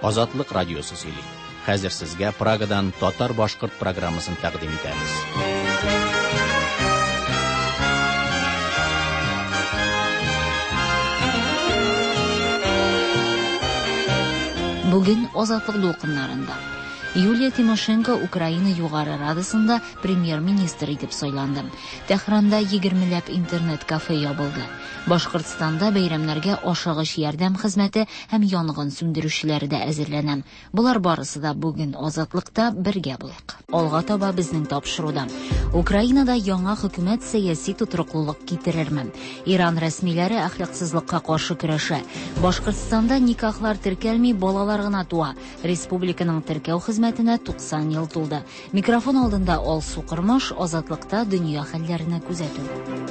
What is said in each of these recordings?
Азатлык радиосы сөйли. Хәзер сезгә Прагадан татар-башкорт программасын тәкъдим итәбез. Бүген Азатлык дулкыннарында Юлия Тимошенко Украина югары радасында премьер-министр итеп сайланды. Тәһранда 20ләп интернет-кафе ябылды. Башкортстанда бәйрәмнәргә ашыгыч ярдәм хезмәте һәм янгын сүндерүчеләре дә әзерләнә. Булар барысы да бүген Азатлыкта бергә булыйк. Алга таба безнең тапшыруда. Украинада яңа хөкүмәт сәяси тотрыклылык китерерме? Иран рәсмиләре әхлаксызлыкка каршы көрәшә. Башкортстанда никахлар теркәлми, балалар гына туа. Республиканың теркәү хезмәтенә 90 ел тулды. Микрофон алдында Алсу Кырмыш, Азатлыкта дөнья хәлләренә күзәтү.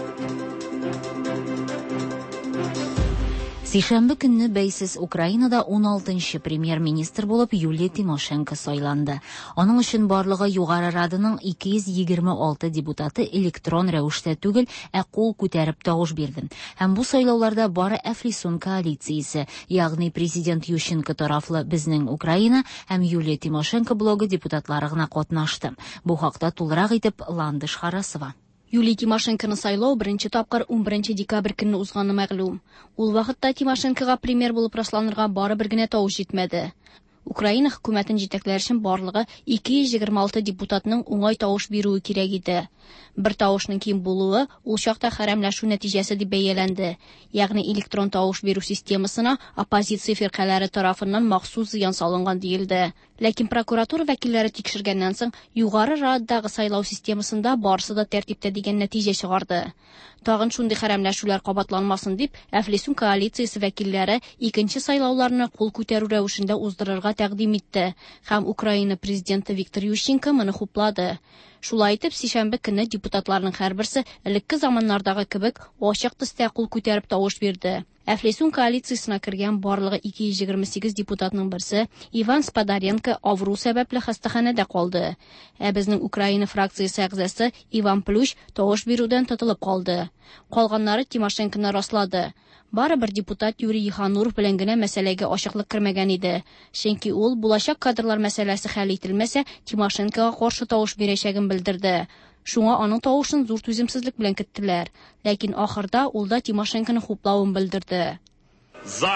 Сишәмбе көнне бәйсез Украинада 16нчы премьер-министр булып Юлия Тимошенко сайланды. Аның өчен барлыгы югары раданың 226 депутаты электрон рәвештә түгел, ә кул күтәреп тавыш бирде. Һәм бу сайлауларда бары Әфлисун коалициясе, ягъни президент Ющенко тарафлы Безнең Украина һәм Юлия Тимошенко блогы депутатлары гына катнашты. Бу хакта тулырак итеп Ландыш Харасова. Юлия Тимошенконы сайлау беренче тапкыр 11 декабрь көнне узганы мәгълүм. Ул вакытта Тимошенкога премьер булып расланырга бары бер генә тавыш җитмәде. Украина хөкүмәтен җитәкләр өчен барлыгы 226 депутатның уңай тавыш бирүе кирәк иде. Бер тавышның ким булуы ул чакта хәрәмләшү нәтиҗәсе дип бәяләнде. Ягъни электрон тавыш бирү системасына оппозиция фиркалары тарафыннан махсус зыян салынган диелде. Ләкин прокуратура вәкилләре тикшергәннән соң югары рададагы сайлау системасында барысы да тәртиптә дигән нәтиҗә чыгарды. Тагын шундый хәрәмләшүләр кабатланмасын дип, Әфлисун коалициясе вәкилләре икенче сайлауларны кул күтәрү рәвешендә уздырырга тәкъдим итте. Һәм Украина президенты Виктор Ющенко моны хуплады. Шулай итеп, сишәмбе көнне депутатларның һәрберсе элекке заманнардагы кебек ачык төстә кул күтәреп тавыш бирде. Әфлисун коалициясына кергән барлыгы 228 депутатның берсе Иван Сподаренко авыру сәбәпле хастаханәдә калды. Ә безнең Украина фракциясе әгъзасы Иван Плющ тавыш бирүдән тотылып калды. Калганнары Тимошенконы раслады. Бары бер депутат Юрий Хануров белән генә мәсьәләгә ачыклык кертмәгән иде. Чөнки ул булачак кадрлар мәсьәләсе хәл ителмәсә, Тимошенкога каршы тавыш бирәчәген белдерде. Шуңа аның тавышын зур түземсезлек белән көттеләр. Ләкин ахырда ул да Тимошенконы хуплавын белдерде. За!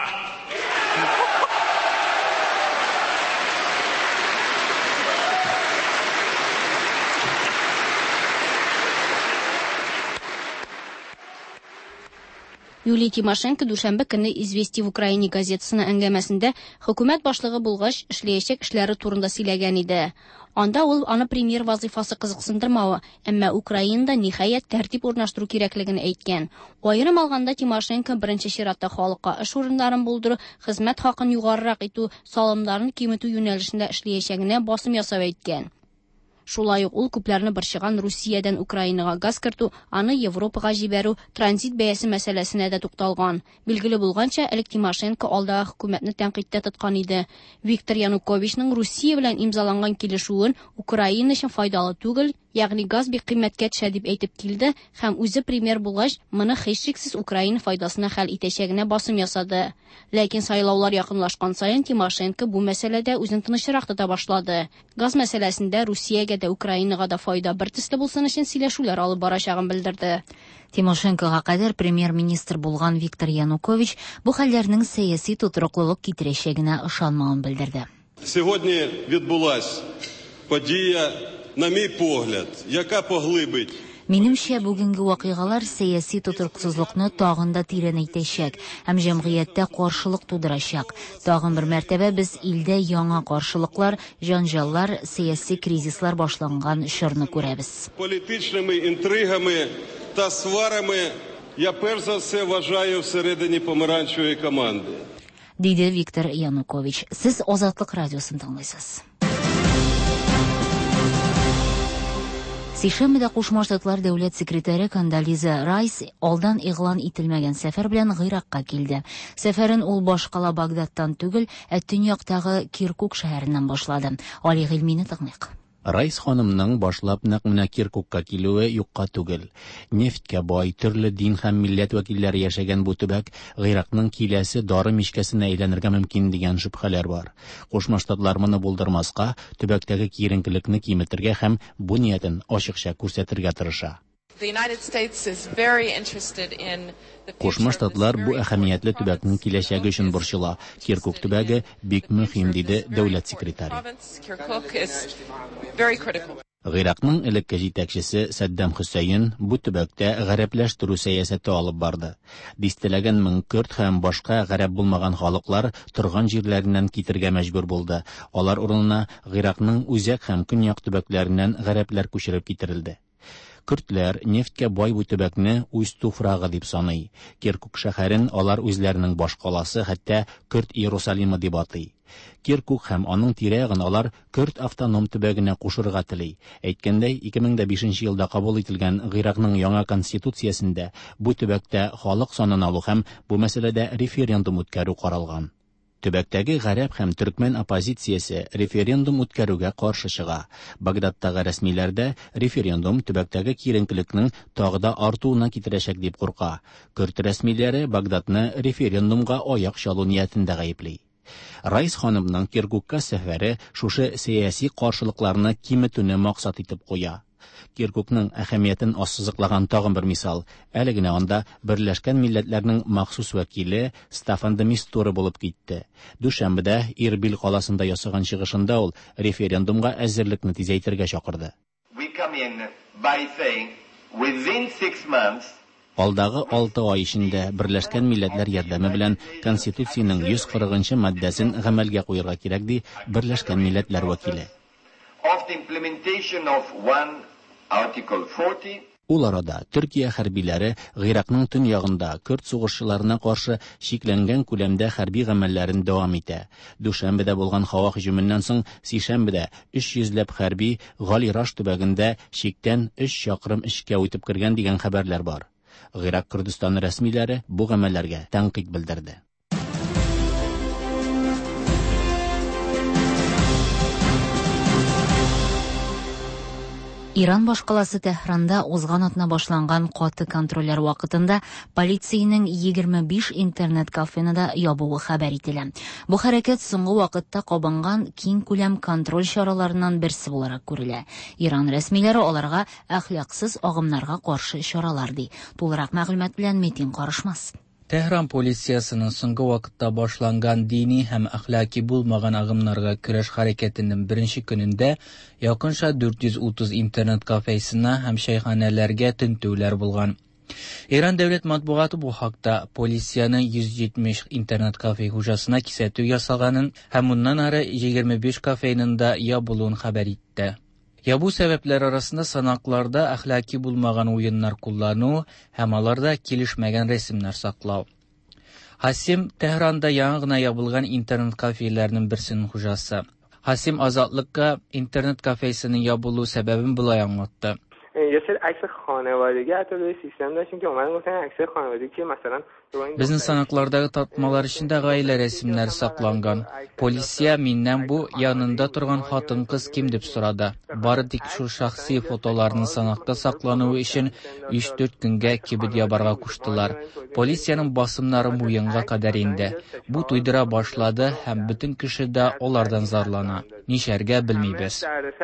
Юлия Тимошенко дүшәмбе көнне «Известия в Украине» газетасына әңгәмәсендә хөкүмәт башлыгы булгач эшләячәк эшләре турында сөйләгән иде. Анда ул аны премьер вазифасы кызыксындырмавы, әмма Украинада ниһаять тәртип урнаштыру кирәклеген әйткән. Аерым алганда Тимошенко беренче чиратта халыкка эш урыннарын булдыру, хезмәт хакын югарырак итү, салымнарны киметү юнәлешендә эшләячәгенә басым ясап әйткән. Шулай ук ул күпләрне борчыган Русиядән Украинага газ кертү, аны Европага җибәрү, транзит бәясе мәсьәләсенә дә тукталган. Билгеле булганча, элек Тимошенко алдагы хөкүмәтне тәнкыйтьтә тоткан иде. Виктор Януковичның Русия белән имзаланган килешүен Украина өчен файдалы түгел, ягъни газ бик кыйммәткә төшә дип әйтеп килде һәм үзе премьер булгач, моны һичшиксез Украина файдасына хәл итәчәгенә басым ясады. Ләкин сайлаулар якынлашкан саен Тимошенко бу мәсьәләдә үзен тынычрак тота башлады. Газ мәсьәләсендә Русиягә дә Украинага да файда бертөсле булсын өчен сөйләшүләр алып барачагын белдерде. Тимошенкога кадәр премьер-министр булган Виктор Янукович бу хәлләрнең сәяси тотрыклылык китерәчәгенә ышанмавын белдерде. Сьогодні відбулась подія, на мій погляд, яка поглибить. Минемчә, бүгенге вакыйгалар сәяси тотрыксызлыкны тагын да тирәнәйтәчәк һәм җәмгыятьтә каршылык тудырачак. Тагын бер мәртәбә біз илдә яңа каршылыклар, җанҗаллар, сәяси кризислар башланган чорны күрәбез. Політичними інтригами та сварами я перш за все вважаю всередині помаранчевої команди. Диде Виктор Янукович. Сез Азатлык радиосын тыңлыйсыз. Сишәмбедә Кушма Штатлар дәүләт секретаре Кондолиза Райс алдан игълан ителмәгән сәфәр белән Гыйракка килде. Сәфәрен ул башкала Багдадтан түгел, төньяктагы Киркук шәһәреннән башлады. Али Гыйлмине тыңлыйк. Райс ханымның башлап нәкъ менә Киркукка килүе юкка түгел. Нефткә бай, төрле дин һәм милләт вәкилләре яшәгән бу төбәк Гыйракның киләсе дары мичкәсенә әйләнергә мөмкин дигән шөбһәләр бар. Кушма Штатлар моны булдырмаска, төбәктәге киеренкелекне киметергә һәм бу ниятен ачыкча күрсәтергә тырыша. Кушма Штатлар бу әһәмиятле төбәкнең киләчәге өчен борчыла. Киркук төбәге бик мөһим, диде дәүләт секретаре. Гыйракның элекке җитәкчесе Саддам Хусейн бу төбәктә гарәпләштерү сәясәте алып барды. Дистәләгән мең көрд һәм башка гарәп булмаган халыклар торган җирләреннән китергә мәҗбүр булды. Алар урынына Гыйракның үзәк һәм көньяк төбәкләреннән гарәпләр күчереп китерелде. Көрдләр нефткә бай бу төбәкне үз туфрагы дип саный. Киркук шәһәрен алар үзләренең баш каласы, хәтта Көрд Иерусалимы дип атый. Киркук һәм аның тирә-ягын алар Көрд автоном төбәгенә кушырга тели. Әйткәндәй, 2005 елда кабул ителгән Гыйракның яңа конституциясендә бу төбәктә халык санын алу һәм бу мәсьәләдә референдум үткәрү каралган. Төбәктәге гарәп һәм төркмән оппозициясе референдум үткәрүгә каршы чыга. Багдадтагы рәсмиләрдә референдум төбәктәге киеренкелекнең тагы да артуына китерәчәк дип курка. Көрд рәсмиләре Багдадны референдумга аяк чалу ниятендә гаепли. Райс ханымның Киркукка сәфәре шушы сәяси каршылыкларны киметүне максат итеп куя. Киркукның әһәмиятен ассызыклаган тагын бер мисал. Әле генә анда Берләшкән Милләтләрнең махсус вәкиле Стафан де Мистура булып китте. Дүшәмбедә Ирбил каласында ясаган чыгышында ул референдумга әзерлекне тизәйтергә чакырды. Алдагы 6 ай эчендә Берләшкән Милләтләр ярдәме белән Конституциянең 140-нчы маддәсен гамәлгә куярга кирәк, ди Берләшкән Милләтләр вәкиле. Ул арада Төркия хәрбиләре Гыйракның төньягында Көрд сугышчыларына каршы шикләнгән күләмдә хәрби гамәлләрен дәвам итә. Дүшәмбедә булган һава һөҗүменнән соң сишәмбедә 300ләп хәрби Галираш төбәгендә шиктән 3 чакрым эчкә үтеп кергән дигән хәбәрләр бар. Гыйрак Көрдистаны рәсмиләре бу гамәлләргә тәнкыйть белдерде. Иран башкаласы Тәһранда узган атна башланган каты контрольләр вакытында полициянең 25 интернет-кафены да ябуы хәбәр ителә. Бу хәрәкәт соңгы вакытта кабынган киң күләм контроль чараларыннан берсе буларак күрелә. Иран рәсмиләре аларга әхлаксыз агымнарга каршы чаралар ди. Тулырак мәгълүмат белән Метин Карышмас. Тәһран полициясының соңгы вакытта башланган дини һәм әхлаки булмаган агымнарга көрәш хәрәкәтенең беренче көнендә якынча 430 интернет-кафесына һәм чәйханәләргә тентүләр булган. Иран дәүләт матбугаты бу хакта полицияның 170 интернет-кафе хуҗасына кисәтү ясаганын һәм моннан ары 25 кафеның да ябылуын хәбәр итте. Ябу сәбәпләр арасында санакларда әхлаки булмаган уеннар куллану һәм аларда килешмәгән рәсемнәр саклау. Хасим Тәһранда яңа гына ябылган интернет-кафеләрнең берсенең хуҗасы. Хасим Азатлыкка интернет-кафесының ябылу сәбәбен булай аңлатты. Безнең санаклардагы татмалар эчендә гаилә рәсемнәре сакланган. Полиция миннән бу янында торган хатын-кыз ким дип сорады. Бары тик шул шәхси фотоларның санакта саклануы өчен 3-4 көнгә кибет ябарга куштылар. Полициянең басымнары муенга кадәр инде. Бу туйдыра башлады һәм бөтен кеше дә алардан зарлана. Нишәргә белмибез.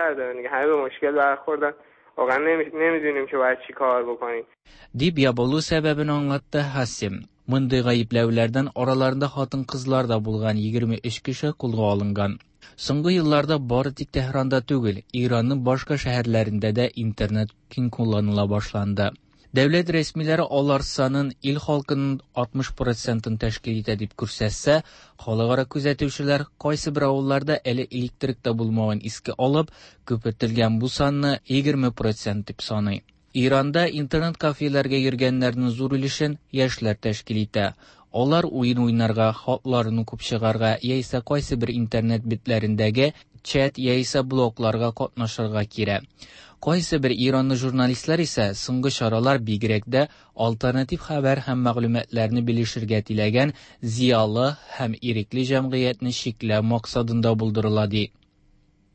Дип ябылу сәбәбен аңлатты Хасим. Мондый гаепләүләрдән араларында хатын-кызлар да булган 23 кеше кулга алынган. Соңгы елларда бары тик Тәһранда түгел, Иранның башка шәһәрләрендә дә интернет киң кулланыла башланды. Дәүләт рәсмиләре алар санын ил халкының 60% тәшкил итә дип күрсәтсә, халыкара күзәтүчеләр кайсы бер авылларда әле электрикта булмаган иске алып, күпәйтелгән бу санны 20% дип саный. Иранда интернет-кафеләргә йөргәннәрнең зур өлешен яшьләр тәшкил итә. Алар уен уйнарга, хатларын укып чыгарга, яисә кайсы бер интернет битләрендәге чат яисә блогларга катнашырга кирәк. Кайсы бер Иранлы журналистлар исә соңгы чаралар бигрәк дә альтернатив хәбәр һәм мәгълүматларны белешергә теләгән зиялы һәм ирекле җәмгыятьне шикләү максатында булдырыла ди.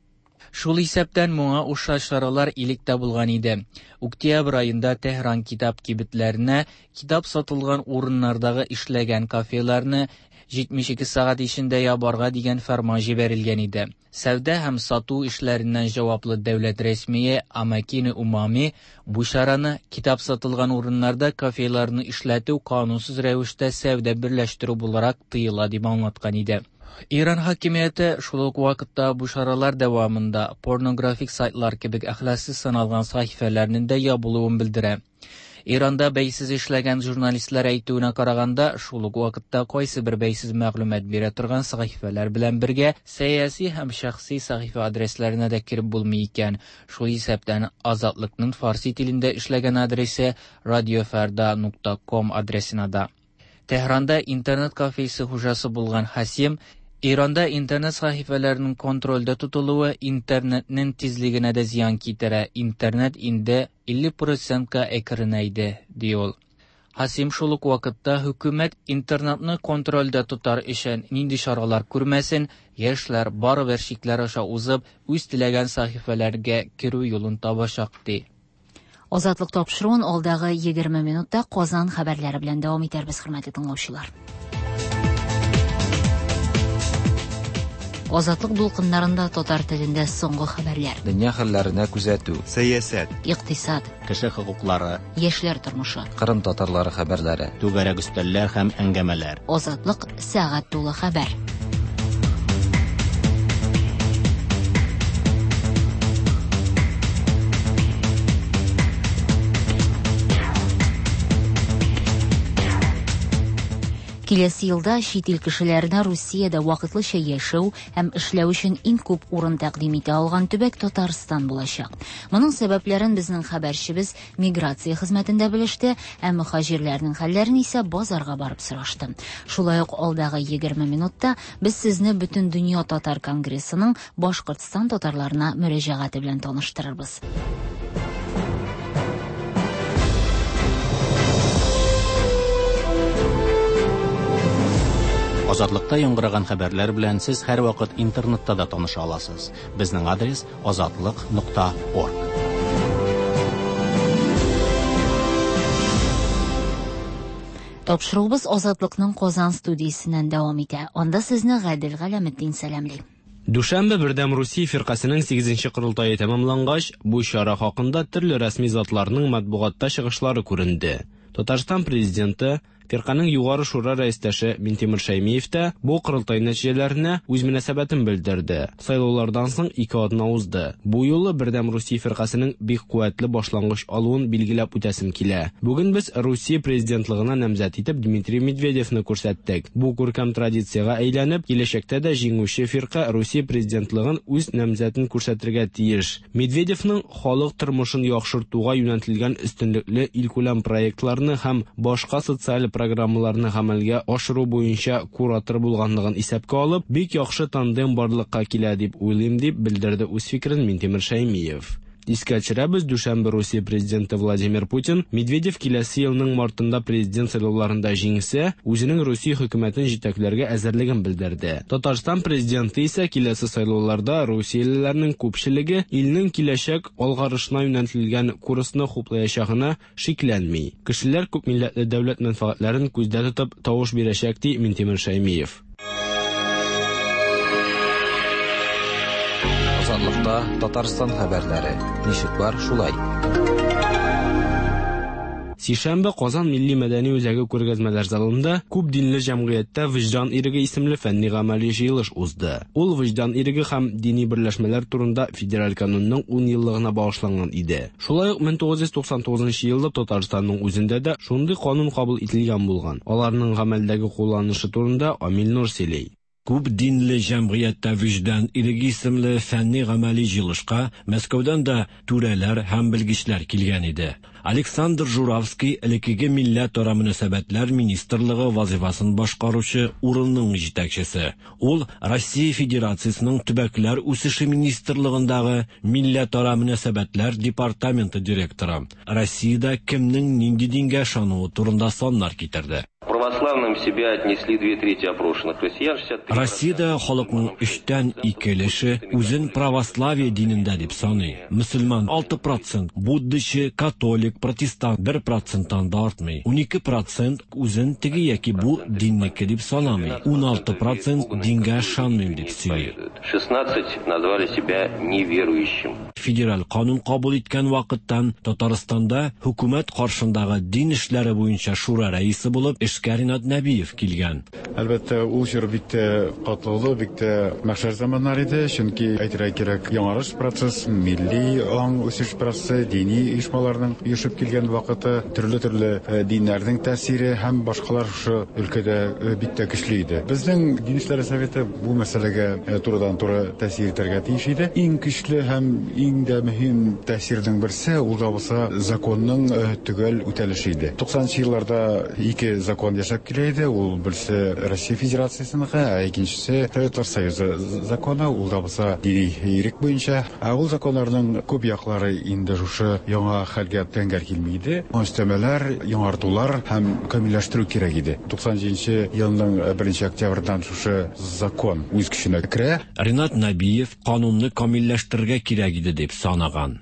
Шул исәптән моңа охшаш чаралар илектә булган иде. Октябрь айында Tehran китап кибетләренә, китап сатылган урыннардагы эшләгән кафеларны 72 сәгать эчендә ябарга дигән фәрман җибәрелгән иде. Сәүдә һәм сату эшләреннән җаваплы дәүләт рәсмие Амакин Умами бу чараны китап сатылган урыннарда кафеларны эшләтү канунсыз рәвештә сәүдә берләштерү буларак тыела дип аңлаткан иде. Иран хакимияте шул ук вакытта бу чаралар дәвамында порнографик сайтлар кебек әхлаксыз саналган сахифәләрнең дә ябылуын белдерә. Иранда бәйсез эшләгән журналистлар әйтүенә караганда, шул ук вакытта кайсы бер бәйсез мәгълүмат бирә торган сахифәләр белән бергә сәяси һәм шәхси сахифа адресларына да кирип булмый икән. Шул исәптән Азатлыкның фарси телендә эшләгән адресы radiofarda.com адресына да. Tehran'da интернет кафесы хуҗасы булган Хасим, Иранда интернет сахифәләренең контрольдә тотылуы интернетның тизлегенә дә зыян китерә. Интернет инде 50%-ка әкренәйде, ди ул. Хасим шул ук вакытта хөкүмәт интернетны контрольдә тотар өчен нинди чаралар күрмәсен, яшьләр барыбер шикләр аша узып, үз теләгән сахифәләргә керү юлын табачак, ди. Азатлык тапшыруын алдагы 20 минутта Казан хәбәрләре белән дәвам итәрбез, хөрмәтле тыңлаучылар. Азатлык дулкыннарында татар телендә соңгы хәбәрләр. Дөнья хәлләренә күзәтү, сәясәт, Иктисад, Кеше хокуклары, яшьләр тормышы. Кырым татарлары хәбәрләре. түгәрәк өстәлләр һәм әңгәмәләр. Азатлык сәгать тулы хәбәр. Киләсе елда чит ил кешеләренә Русиядә вакытлыча яшәү һәм эшләү өчен иң күп урын тәкъдим итә алган төбәк Татарстан булачак. Моның сәбәпләрен безнең хәбәрчебез миграция хезмәтендә белеште, һәм мөхаҗирләрнең хәлләрен исә базарга барып сорашты. Шулай ук алдагы 20 минутта без сезне Бөтен дөнья татар конгрессының Башкортстан татарларына мөрәҗәгате белән таныштырырбыз. Азатлыкта яңгыраган хәбәрләр белән сез һәр вакыт интернетта да таныша аласыз. Безнең адрес azatlyk.org. Тапшыруыбыз Азатлыкның Казан студиясеннән дәвам итә. Анда сезне Гадел Галәметдин сәламли. Дүшәмбе бердәм Русия фиркасының 8-нче корылтайы тәмамлангач, бу чара хакында төрле рәсми затларның матбугатта чыгышлары күренде. Татарстан президенты Фирканың югары шура рәистәше Минтимер Шәймиев тә бу корылтай нәтиҗәләренә үз мөнәсәбәтен белдерде. Сайлаулардан соң 2 атна узды. Бу юлы бердәм Русия фиркасының бик куәтле башлангыч алуын билгеләп үтәсем килә. Бүген без Русия президентлыгына намзәт итеп Дмитрий Медведевны күрсәттек. Бу күркәм традициягә әйләнеп, киләчәктә дә җиңүче фирка Русия президентлыгын үз намзәтен күрсәтергә тиеш. Медведевның халык тормышын яхшыртуга юнәлтелгән өстенлекле илкүләм проектларны һәм башка социаль программаларны гамәлгә ашыру буенча куратор булганлыгын исәпкә алып, бик яхшы тандем барлыкка килә дип уйлыйм, дип белдерде үз фикерен Минтимер Шәймиев. Искә төшерәбез, дүшәмбе Русия президенты Владимир Путин Медведев киләсе елның мартында президент сайлауларында җиңсә, үзенең Русия хөкүмәтен җитәкләргә әзерлеген белдерде. Татарстан президенты исә киләсе сайлауларда русиялеләрнең күпчелеге илнең киләчәк алгарышына юнәлтелгән курсны хуплаячагына шикләнми. Кешеләр күп милләтле дәүләт мәнфәгатьләрен күздә тотып тавыш бирәчәк, ди Минтимер Шәймиев. Азатлыкта Татарстан хәбәрләре. Ничек бар шулай? Сишәмбе Казан милли мәдәни үзәге күргәзмәләр залында күп динле җәмгыятьтә Вөҗдан иреге исемле фәнни гамәли җыелыш узды. Ул Вөҗдан иреге һәм дини берләшмәләр турында федераль канунның 10 еллыгына багышланган иде. Шулай ук 1999 елда Татарстанның үзендә дә шундый канун кабул ителгән булган. Аларның гамәлдәге кулланышы турында Амил Нур сөйли. Күп динле җәмгыятьтә Вөҗдан иреге исемле фәнни гамәли җыелышка Мәскәүдән дә түрәләр һәм белгечләр килгән иде. Александр Журавский элеккеге милләтара мөнәсәбәтләр министрлыгы вазифасын башкаручы урынның җитәкчесе. Ул Россия Федерациясының төбәкләр үсеше министрлыгындагы милләтара мөнәсәбәтләр департаменты директоры. Россиядә кемнең нинди дингә ышануы турында саннар китерде. православным себя отнесли 2/3 опрошенных россиян. 63%. Россиядә халыкның 3/2 үзен православие динендә дип саный. Мөселман 6%, буддиче, католик, протестант 1%тан да артмый. 12% үзен теге яки бу диннеке дип санамый. 16% дингә ышанмыйм дип сөйли. 16 назвали себя неверующим. Федераль канун кабул иткән вакыттан Татарстанда хөкүмәт каршындагы дин эшләре буенча шура рәисе булып эшкә Ринат Нәбиев килгән. Әлбәттә, ул чор бик тә катлаулы, бик тә мәхшәр заманнар иде, чөнки әйтергә кирәк, яңарыш процесс, милли аң үсеш процессы, дини оешмаларның оешып килгән вакыты, төрле диннәрнең тәэсире һәм башкалар шу өлкәдә бик тә көчле иде. Безнең Дин эшләре советы бу мәсьәләгә турыдан-туры тәэсир итәргә тиеш иде. Иң көчле һәм иң дә мөһим тәэсирнең берсе ул да булса законның төгәл үтәлеше иде. 90 елларда 2 закон яшәп килә иде. Ул берсе Россия Федерациясенең, икенчесе Советлар Союзы законы, ул да булса дини ирек буенча. Ул законнарның күп яклары инде шушы яңа хәлгә тәңгәл килми иде. Өстәмәләр, яңартулар һәм камилләштерү кирәк иде. 97 елның 1 октябрьдән шушы закон үз көченә керә. Ринат Нәбиев канунны камилләштерергә кирәк иде дип санаган.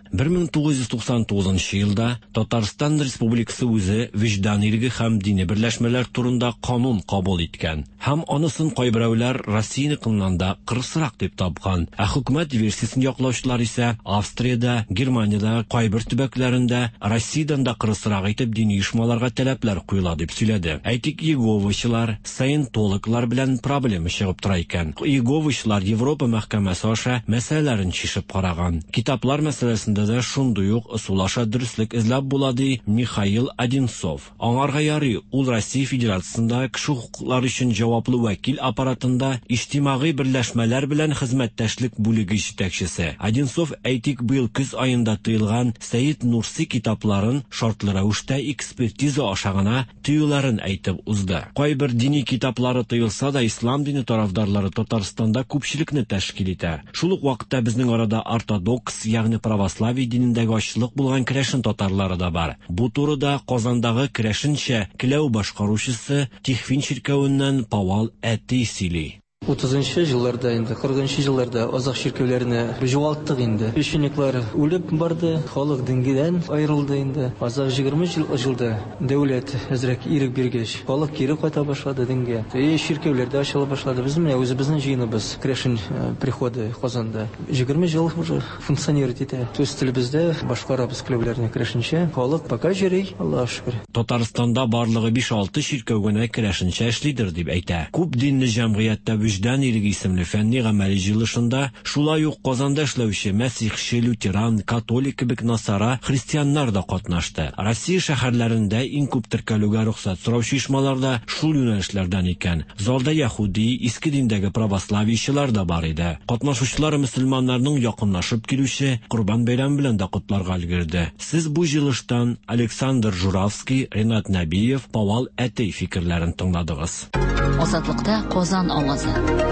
1999 елда Татарстан Республикасы үзе виждан ирге һәм дини берләшмәләр турында канун кабул иткән. Һәм анысын кайберәүләр Россияныкыннан да кырысрак дип тапкан. Хөкүмәт версиясын яклаучылар исә Австриядә, Германиядә, кайбер төбәкләрендә Россиядән да кырысрак итеп дини оешмаларга таләпләр куела дип сөйләде. Әйтик, Иеговачылар, саентологлар белән проблема чыгып тора икән. Иеговачылар Европа мәхкәмәсе аша мәсьәләләрен чишеп караган. Китаплар мәсьәләсендә дә шундый ук ысулаша дөрестлек эзләп була ди Михаил Одинцов. Аңарга ярый, ул Россия Федерациясендә кеше хукуклары өчен җаваплы вәкил аппаратында иҗтимагый берләшмәләр белән хезмәттәшлек бүлеге җитәкчесе. Одинцов әйтик, быел көз аенда тыелган Сәйид Нурси китапларын шартлы рәвештә экспертиза аша гына тыюларын әйтеп узды. Кайбер дини китаплары тыелса да, ислам дине тарафдарлары Татарстанда күпчелекне тәшкил итә. Шул ук вакытта безнең арада ортодокс, ягъни православие динендәге ачлык булган Керәшен татарлары да бар. Бу турыда Казандагы Керәшенчә Киләү башкаручысы Тихвин чиркәвеннән Павал Әти сөйли. 30-нчы елларда инде, 40-нчы елларда азак чиркәүләрне югалттык инде. Священниклар үлеп барды, халык дингедән аерылды инде. Азак 20 елда дәүләт әзрәк ирек биргәч, халык кире кайта башлады дингә. Чиркәүләрдә ачыла башлады. Без менә үзебезнең җыеныбыз, Керәшен приходы Казанда 20 ел уже функционирует итә. Төз телебездә башкарабыз клебләрне Керәшенчә. Халык пока йөри, Аллаһка шөкер. Татарстанда барлыгы 5-6 чиркәү генә Керәшенчә эшлидер дип әйтә. Күп динле җәмгыятьтә виждан ирге исемле фәнни гамәли җыелышында шулай ук Казанда эшләүче мәсихче, лютеран, католик кебек насара христианнар да катнашты. Россия шәһәрләрендә иң күп теркәлүгә рөхсәт сораучы оешмаларда шул юнәлешләрдән икән. Залда яһуди, иске диндәге православиечылар да бар иде. Катнашучылар мөселманнарның якынлашып килүче Курбан бәйрәме белән дә котларга өлгерде. Сез бу җыелыштан Александр Журавский, Ринат Нәбиев, Павал Әти фикерләрен тыңладыгыз. Азатлыкта Казан авазы.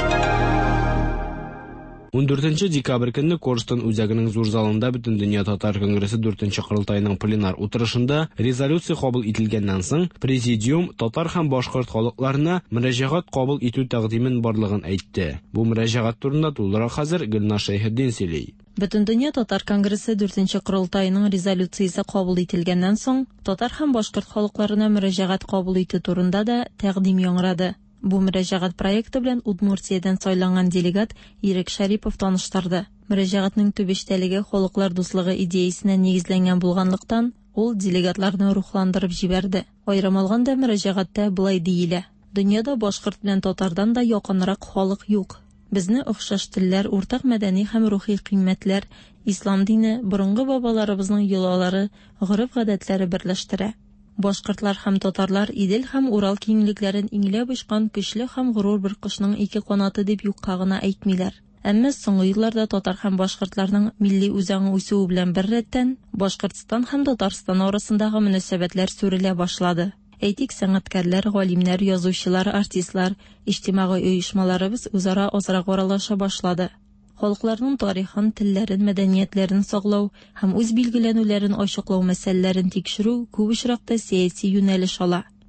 14 декабрь көнне Корстон үзәгенең зур залында Бөтен дөнья татар конгрессы 4-нче курултайының пленар утырышында резолюция кабул ителгәннән соң президиум татар һәм башкорт халыкларына мөрәҗәгать кабул итү тәкъдимен барлыгын әйтте. Бу мөрәҗәгать турында тулырак хәзер Гөлнар Шәйхетдин сөйли. Бөтен дөнья татар конгрессы 4-нче курултайының резолюциясе кабул ителгәннән соң татар һәм башкорт халыкларына мөрәҗәгать кабул итү турында да тәкъдим яңгырады. Бу мөрәҗәгать проекты белән Удмуртиядән сайланган делегат Ирек Шәрипов таныштырды. Мөрәҗәгатьнең төп эчтәлеге халыклар дуслыгы идеясенә нигезләнгән булганлыктан, ул делегатларны рухландырып җибәрде. Аерым алганда мөрәҗәгатьтә булай диелә: дөньяда башкорт белән татардан да якынрак халык юк. Безне охшаш телләр, уртак мәдәни һәм рухи кыйммәтләр, ислам дине, борынгы бабаларыбызның йолалары, гореф-гадәтләре берләштерә. Башкортлар һәм татарлар Идел һәм Урал киңлекләрен иңләп очкан көчле һәм горур бер кошның ике канаты дип юкка гына әйтмиләр. Әмма соңгы елларда татар һәм башкортларның милли үзаңы үсүе белән бер рәттән Башкортстан һәм Татарстан арасындагы мөнәсәбәтләр сүрелә башлады. Әйтик, сәнгатькәрләр, галимнәр, язучылар, артистлар, иҗтимагый оешмаларыбыз үзара азрак аралаша башлады. Халыкларның тарихын, телләрен, мәдәниятләрен саклау һәм үз билгеләнүләрен ачыклау мәсьәләләрен тикшерү күп очракта сәяси юнәлеш ала.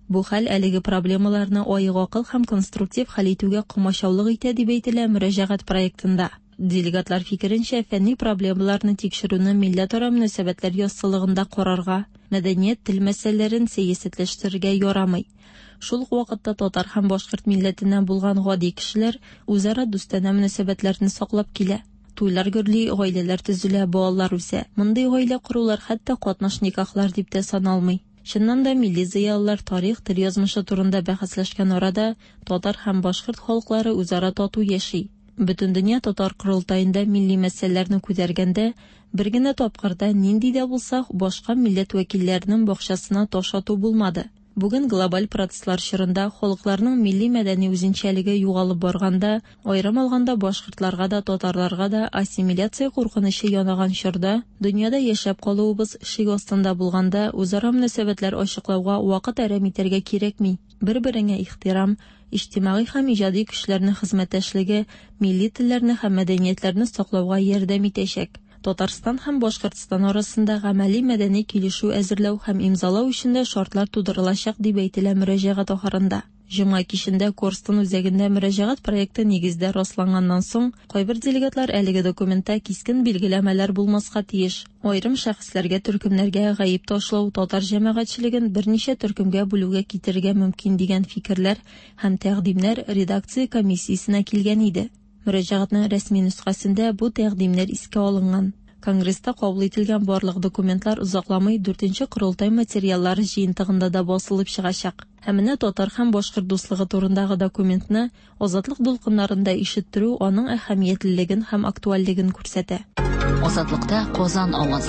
Бу хәл әлеге проблемаларны аек акыл һәм конструктив хәл итүгә комачаулык итә дип әйтелә мөрәҗәгать проектында. Делегатлар фикеренчә, фәнни проблемаларны тикшерүне милләтара мөнәсәбәтләр яссылыгында карарга, мәдәният, тел мәсьәләләрен сәясәтләштерергә ярамый. Шул ук вакытта татар һәм башкорт милләтеннән булган гади кешеләр үзара дустанә мөнәсәбәтләрне саклап килә. Туйлар гөрли, гаиләләр төзелә, балалар үсә. Мондый гаилә корулар хәтта катнаш никахлар дип тә саналмый. Чыннан да милли зыялылар тарих, тел язмышы турында бәхәсләшкән арада татар һәм башкорт халыклары үзара тату яши. Бөтен дөнья татар корылтаенда милли мәсьәләләрне күтәргәндә, бер генә тапкырда нинди дә булса башка милләт вәкилләренең бакчасына таш ату булмады. Бүген глобаль процесслар чорында халыкларның милли мәдәни үзенчәлеге югалып барганда, аерым алганда башкортларга да, татарларга да ассимиляция куркынычы янаган чорда, дөньяда яшәп калуыбыз шик астында булганда, үзара мөнәсәбәтләр ачыклауга вакыт әрәм итәргә кирәкми. Бер-береңә ихтирам, иҗтимагый һәм иҗади көчләрнең хезмәттәшлеге милли телләрне һәм мәдәниятләрне саклауга ярдәм итәчәк. Татарстан һәм Башкортстан арасында гамәли мәдәни килешү әзерләү һәм имзалау өчен дә шартлар тудырылачак дип әйтелә мөрәҗәгать ахырында. Җомга кичендә Корстон үзәгендә мөрәҗәгать проекты нигездә расланганнан соң, кайбер делегатлар әлеге документта кискен билгеләмәләр булмаска тиеш. Аерым шәхесләргә, төркемнәргә гаип ташлау татар җәмәгатьчелеген берничә төркемгә бүлүгә китергә мөмкин дигән фикерләр һәм тәкъдимнәр редакция комиссиясенә килгән иде. Мөрәҗәгатьнең рәсми нөсхәсендә бу тәкъдимнәр искә алынган. Конгресста кабул ителгән барлык документлар узакламый 4нче корылтай материаллары җыентыгында да басылып чыгачак. Һәм менә татар һәм башкорт дуслыгы турындагы документны азатлык дулкыннарында ишеттерү аның әһәмиятлелеген һәм актуальлеген күрсәтә. Азатлыкта Казан авазы.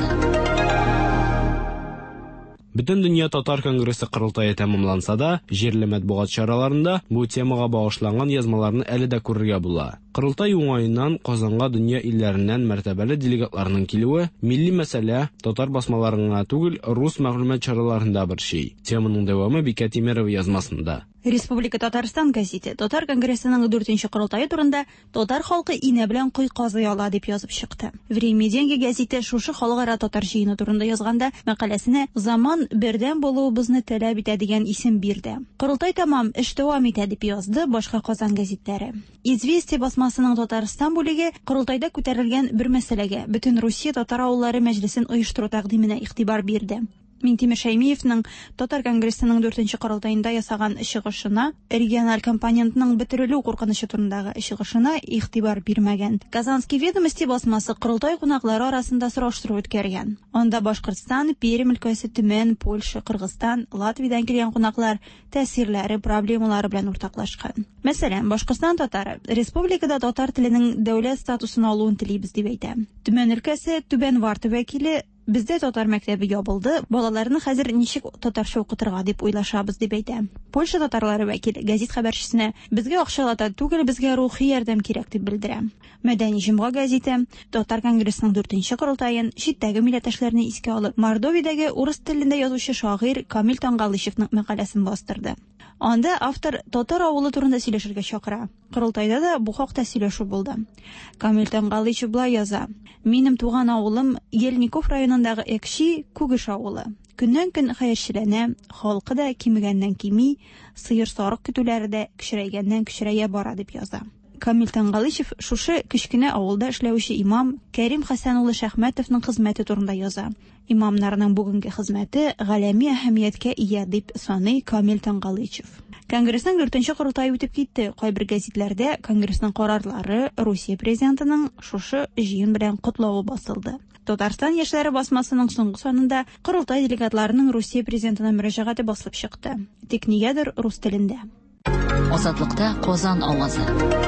Бөтен дөнья татар конгрессы корылтайы тәмамланса да, җирле матбугат чараларында бу темага багышланган язмаларны әле дә күрергә була. Корылтай уңаеннан Казанга дөнья илләреннән мәртәбәле делегатларның килүе милли мәсьәлә татар басмаларына түгел, рус мәгълүмат чараларында бер шей. Теманың дәвамы Бикә Тимерова язмасында. Республика Татарстан газеты Татар конгрессының 4нче корылтайы турында татар халкы инә белән кой казый ала дип язып чыкты. Время деньги газеты шушы халыкара татар җыены турында язганда мәкаләсенә заман бердәм булуыбызны таләп итә дигән исем бирде. Корылтай тәмам, эш дәвам итә дип язды башка Казан газетләре. Известия басмасының Татарстан бүлеге корылтайда күтәрелгән бер мәсьәләгә бөтен Русия татар авыллары мәҗлесен оештыру тәкъдименә игътибар бирде. Минтимер Шәймиевның Татар конгрессының 4нче корылтаенда ясаган чыгышына, региональ компонентның бетерелү куркынычы турындагы чыгышына игътибар бирмәгән. Казанский ведомости басмасы корылтай кунаклары арасында сораштыру үткәргән. Анда Башкортстан, Пермь өлкәсе, Төмән, Польша, Кыргызстан, Латвиядән килгән кунаклар тәэсирләре, проблемалары белән уртаклашкан. Мәсәлән, Башкортстан татары республикада татар теленең дәүләт статусын алуын телибез дип әйтә. Төмән өлкәсе, Түбән Варты вәкиле бездә татар мәктәбе ябылды, балаларны хәзер ничек татарча укытырга дип уйлашабыз дип әйтә. Польша татарлары вәкиле газет хәбәрчесенә безгә акчалата түгел, безгә рухи ярдәм кирәк дип белдерә. Мәдәни җомга газеты Татар конгрессының 4нче корылтаен читтәге милләттәшләрне искә алып, Мордовиядәге урыс телендә язучы шагыйрь Камил Таңгалышевның мәкаләсен бастырды. Анда автор татар авылы турында сөйләшергә чакыра. Корылтайда да бу хакта сөйләшү булды. Камил Таңгалышев булай яза: "Минем туган авылым Ельников районындагы Экши Күгеш авылы. Көннән-көн хәерчеләнә, халкы да кимегәннән кими, сыер-сарык көтүләре дә кечерәйгәннән кечерәя бара" дип яза. Камил Таңгалышев шушы кечкенә авылда эшләүче имам Кәрим Хәсән улы Шәхмәтовның хезмәте турында яза. Имамнарның бүгенге хезмәте галәми әһәмияткә ия дип саный Камил Таңгалышев. Конгрессның 4нче корылтайы үтеп китте. Кайбер газетләрдә конгрессның карарлары Русия президентының шушы җыен белән котлавы басылды. Татарстан яшьләре басмасының соңгы санында корылтай делегатларының Русия президентына мөрәҗәгате басылып чыкты. Тик нигәдер рус телендә. Азатлыкта Казан авазы.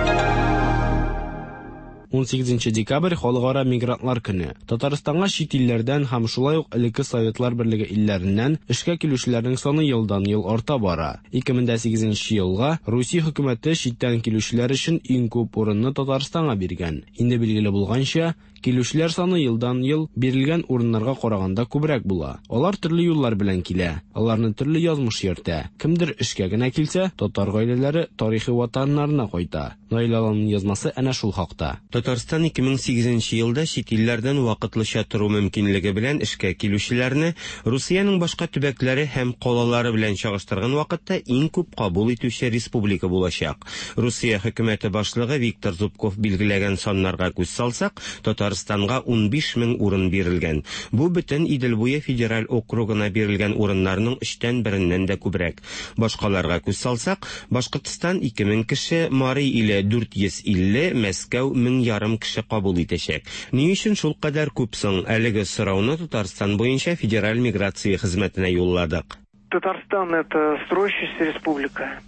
18 декабрь халыкара мигрантлар көне. Татарстанга чит илләрдән һәм шулай ук элекке Советлар Берлеге илләреннән эшкә килүчеләрнең саны елдан-ел арта бара. 2008 елга Русия хөкүмәте читтән килүчеләр өчен иң күп урынны Татарстанга биргән. Инде билгеле булганча, килүчеләр саны елдан-ел бирелгән урыннарга караганда күбрәк була. Алар төрле юллар белән килә. Аларны төрле язмыш йөртә. Кемдер эшкә генә килсә, татар гаиләләре тарихи ватаннарына кайта. Наил Аланның язмасы әнә шул хакта. Татарстан 2008 елда чит илләрдән вакытлыча тору мөмкинлеге белән эшкә килүчеләрне Русиянең башка төбәкләре һәм калалары белән чагыштырган вакытта иң күп кабул итүче республика булачак. Русия хөкүмәте башлыгы Виктор Зубков билгеләгән саннарга күз салсак, Татарстанга 15 000 урын бирелгән. Бу бөтен Идел буе федераль округына бирелгән урыннарның 3/1 дә күбрәк. Башкаларга күз салсак, Башкортстан 2000 кеше, Мари иле 450, Мәскәү 1500 кеше кабул итәчәк. Ни өчен шул кадәр күп соң? Әлеге сорауны Татарстан буенча федераль миграция хезмәтенә юлладык. Татарстан это строящаяся республика.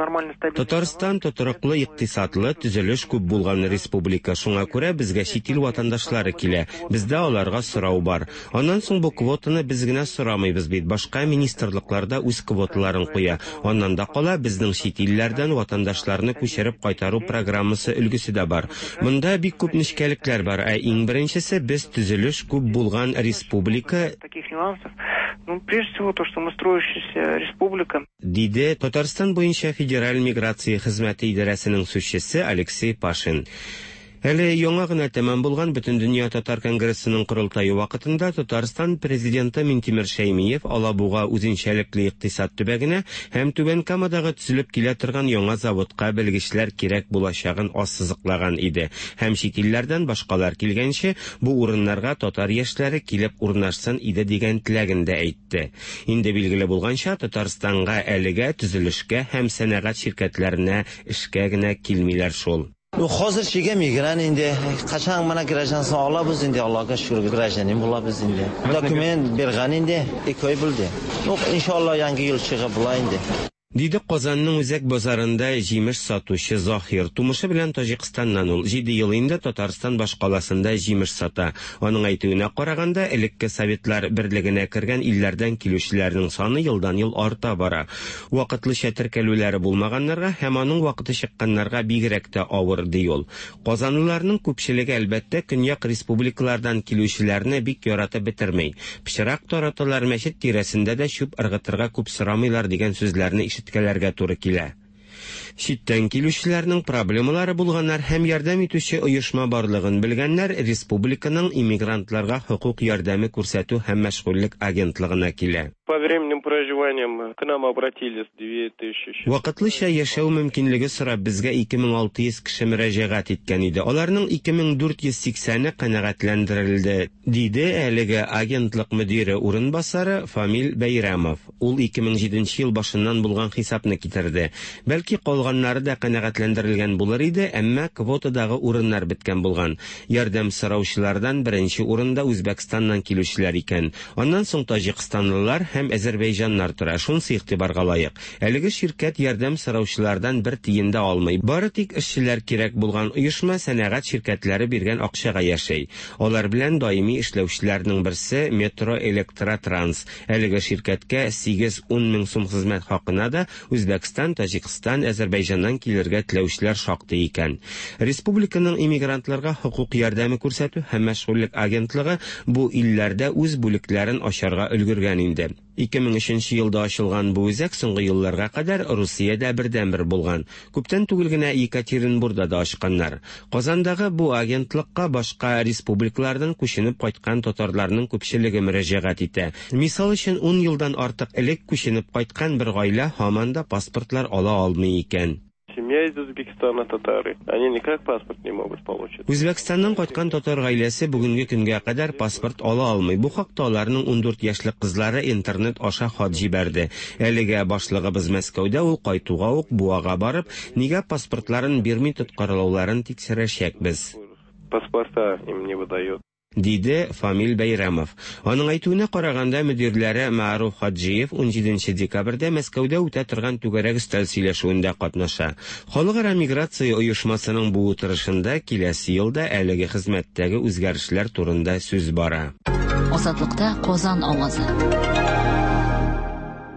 Татарстан тотрыклы икътисадлы төзелеш күп булган республика. Шуңа күрә безгә чит ил ватандашлары килә. Бездә аларга сорау бар. Аннан соң бу квотаны без генә сорамыйбыз бит. Башка министрлыкларда үз квоталарын куя. Аннан да кала безнең чит илләрдән ватандашларны күчереп кайтару программасы өлгесе дә бар. Монда бик күп нечкәлекләр бар. Иң беренчесе без төзелеш күп булган республика. Таких нюансов. Прежде всего то, что мы строящаяся республика. Диде Татарстан буенча федераль миграция хезмәте идарәсенең сүзчесе Алексей Пашин. Әле яңа гына тәмам булган Бөтендөнья татар конгрессының курылтайы вакытында Татарстан президенты Минтимер Шәймиев Алабуга үзенчәлекле икътисад төбәгенә һәм Түбән Камадагы төзелеп килә торган яңа заводка белгечләр кирәк булачагын ассызыклаган иде. Һәм чит илләрдән башкалар килгәнче бу урыннарга татар яшьләре килеп урнашсын иде дигән теләген дә әйтте. Инде билгеле булганча Татарстанга әлегә төзелешкә һәм сәнәгать şirketләренә эшкә генә килмиләр шул. Hozir shiga migran endi qachon mana grajansa olamiz endi Allohga shukr grajanin bo'lamiz endi. Dokument bergan endi 2 oy bo'ldi. Inshaalloh yangi yil chiqib bo'lar endi. Диде Казанның үзәк базарында җимеш сатучы Захир. Тумышы белән Таҗикстаннан ул 7 ел инде Татарстан башкаласында җимеш сата. Аның әйтүенә караганда, элекке Советлар берлегенә кергән илләрдән килүчеләрнең саны елдан-ел арта бара. Вакытлыча теркәлүләре булмаганнарга һәм аның вакыты чыкканнарга бигрәк тә авыр ди ул. Казанлыларның күпчелеге әлбәттә Көньяк республикалардан килүчеләрне бик яратып бетермәй. Пычрак тараталар, мәчет тирәсендә дә чүп ыргытырга күп сорамыйлар дигән сүзләрне ишеткәләргә туры килә. Читтән килүчеләрнең проблемалары булганнар һәм ярдәм итүче оешма барлыгын белгәннәр республиканың иммигрантларга хукук ярдәме күрсәтү һәм мәшгульлек агентлыгына килә. По временным проживаниям к нам обратились 2000. Вакытлыча яшәү мөмкинлеге сорап безгә 2600 кеше мөрәҗәгать иткән иде. Аларның 2480-е канәгатьләндерелде, диде әлеге агентлык мөдире урынбасары Фамил Бәйрәмов. Ул 2007 ел башыннан булган хисапны китерде. Бәлки калганнары да канәгатьләндерелгән булыр иде, әмма квотадагы урыннар беткән булган. Ярдәм сораучылардан беренче урында Үзбәкстаннан килүчеләр икән. Аннан соң Таҗикстанлылар һәм Азәрбайҗаннар тора. Шунысы игътибарга лаек. Әлеге şirket ярдәм сораучылардан бер тиен дә алмый. Бары тик эшчеләр кирәк булган оешма сәнәгать şirkeтләре биргән акчага яшәй. Алар белән даими эшләүчеләрнең берсе Метро Электротранс. Әлеге şirkeткә 8-10 мең сум хезмәт хакына да Үзбәкстан, Таҗикстан, Азәрбайҗаннан килергә теләүчеләр шактый икән. Республиканың иммигрантларга хукук ярдәме күрсәтү һәм мәшгульлек агентлыгы бу илләрдә үз бүлекләрен ачарга өлгергән инде. 2003 елда ачылган бу үзәк соңгы елларга кадәр Русиядә бердән-бер булган. Күптән түгел генә Екатеринбургда да ачканнар. Казандагы бу агентлыкка башка республикалардан күченеп кайткан татарларның күпчелеге мөрәҗәгать итә. Мисал өчен 10 елдан артык элек күченеп кайткан бер гаилә һаман да паспортлар ала алмый икән. Семья из Узбекистана татары. Они никак паспорт не могут получить. Үзбәкстаннан кайткан татар гаиләсе бүгенге көнгә кадәр паспорт ала алмый. Бу хакта аларның 14 яшьлек кызлары интернет аша хат җибәрде. Әлегә башлыгыбыз Мәскәүдә ул кайтуга ук буага барып, нигә паспортларын бирми тоткарлауларын тикшерәчәкбез. Паспорта им не выдают. Диде Фамил Бәйрәмов. Аның әйтүенә караганда, мөдирләре Маруф Хаджиев 17 декабрьдә Мәскәүдә үтә торган түгәрәк өстәл сөйләшүендә катнаша. Халыкара миграция оешмасының бу утырышында киләсе елда әлеге хезмәттәге үзгәрешләр турында сүз бара. Азатлыкта Казан авазы.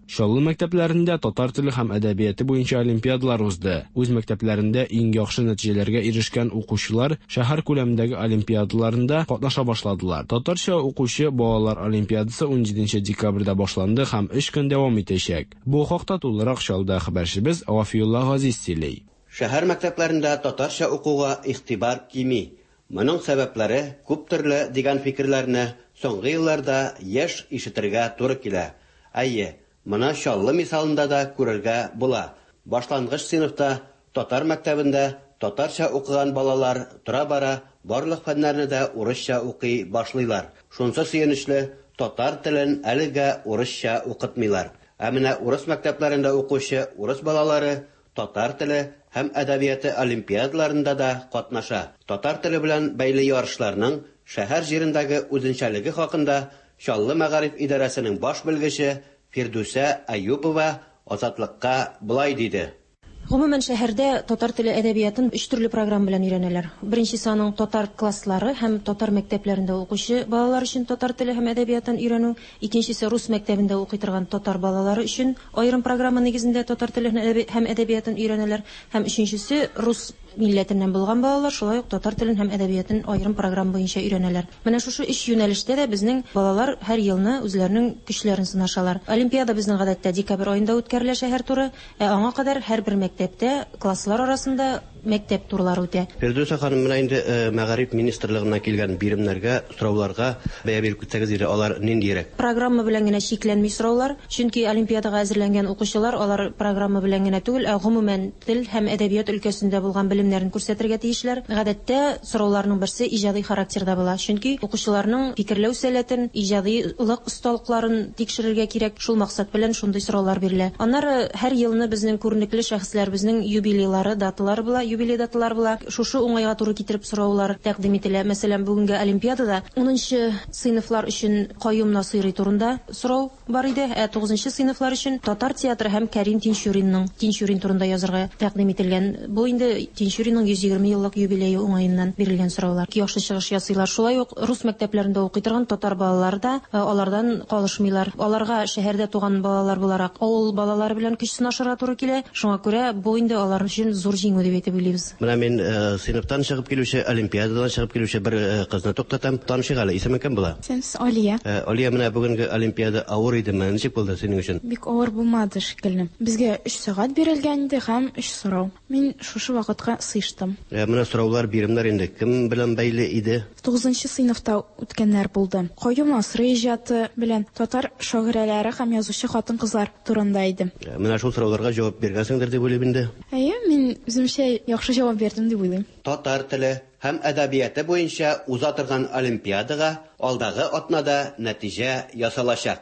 Шаллы мәктәпләрендә татар теле һәм әдәбияты буенча олимпиадалар узды. Үз мәктәпләрендә иң яхшы нәтиҗәләргә ирешкән укучылар шәһәр күләмендәге олимпиадаларында катнаша башладылар. Татарча укучы балалар олимпиадасы 17 декабрьдә башланды һәм 3 көн дәвам итәчәк. Бу хакта тулырак Шалда хәбәрчебез Вафиулла Газиз сөйли. Шәһәр мәктәпләрендә татарча укуга игътибар кими. Моның сәбәпләре күп төрле дигән фикерләрне соңгы елларда яшь ишетергә туры килә. Әйе, моны Шаллы мисалында да күрергә була. Башлангыч сыйныфта татар мәктәбендә татарча укыган балалар тора-бара барлык фәннәрне дә урысча укый башлыйлар. Шунсы сөенечле, татар телен әлегә урысча укытмыйлар. Ә менә урыс мәктәпләрендә укучы урыс балалары татар теле һәм әдәбияты олимпиадаларында да катнаша. Татар теле белән бәйле ярышларның шәһәр җирендәге үзенчәлеге хакында Шаллы мәгариф идарәсенең баш белгече Фирдүсә Аюпова Азатлыкка булай диде. Гомумән шәһәрдә татар теле әдәбиятын 3 төрле программа белән өйрәнәләр. Беренчесе аның татар класслары һәм татар мәктәпләрендә укучы балалар өчен татар теле һәм әдәбиятын өйрәнү. Икенчесе рус мәктәбендә укый торган татар балалары өчен аерым программа нигезендә татар теле һәм әдәбиятын өйрәнәләр. Һәм өченчесе рус милләтеннән булган балалар шулай ук татар телен һәм әдәбиятын аерым программа буенча өйрәнәләр. Менә шушы 3 юнәлештә дә безнең балалар һәр елны үзләренең көчләрен сынашалар. Олимпиада безнең гадәттә декабрь аенда үткәрелә шәһәр туры, аңа кадәр һәрбер мәктәптә класслар арасында мәктәп турлары үтә. Фирдүсә ханым, менә инде мәгариф министрлыгына килгән биремнәргә, сорауларга бәя биреп китсәгез иде, алар ниндирәк? Программа белән генә чикләнми сораулар, чөнки олимпиадага әзерләнгән укучылар алар программа белән генә түгел, гомумән тел һәм әдәбият өлкәсендә булган белемнәрен күрсәтергә тиешләр. Гадәттә сорауларның берсе иҗади характерда була, чөнки укучыларның фикерләү сәләтен, иҗадилык осталыкларын тикшерергә кирәк. Шул максат белән шундый сораулар бирелә. Аннары һәр елны безнең күренекле шәхесләр, безнең юбилейлары, даталары була, юбилей даталары була. Шушы уңайга туры китереп сораулар тәкъдим ителә. Мәсәлән, бүгенге олимпиадада 10нчы сыйныфлар өчен Каюм Насыйри турында сорау бар иде, 9нчы сыйныфлар өчен татар театры һәм Кәрим Тинчурин турында язырга тәкъдим ителгән. Бу инде Тинчуринның 120 еллык юбилее уңаеннан бирелгән сораулар. Яхшы чыгыш ясыйлар. Шулай ук рус мәктәпләрендә укый торган татар балалары да алардан калышмыйлар. Аларга шәһәрдә туган балалар буларак авыл балалары белән көч сынашырга туры килә. Шуңа күрә бу инде алар өчен зур җиңү дип әйтеп уйлыйбыз. Менә мин сыйныфтан чыгып килүче, олимпиададан чыгып килүче бер кызны туктатам. Танышык әле, исеме кем була? Алия. Алия, менә бүгенге олимпиада авыр идеме? Ничек булды синең өчен? Бик авыр булмады шикелле. Безгә 3 сәгать бирелгән иде һәм 3 сорау. Мин шушы вакытка сыйштым. Менә сораулар, биремнәр инде кем белән бәйле иде? 9нчы сыйныфта үткәннәр булды. Каюм Насыйри иҗаты белән татар шагыйрәләре һәм язучы хатын-кызлар турында иде. Менә шул сорауларга җавап биргәнсеңдер дип уйлыйм инде. Мин үземчә яхшы җавап бирдем дип уйлыйм. Татар теле һәм әдәбияты буенча уза торган олимпиадага алдагы атнада нәтиҗә ясалачак.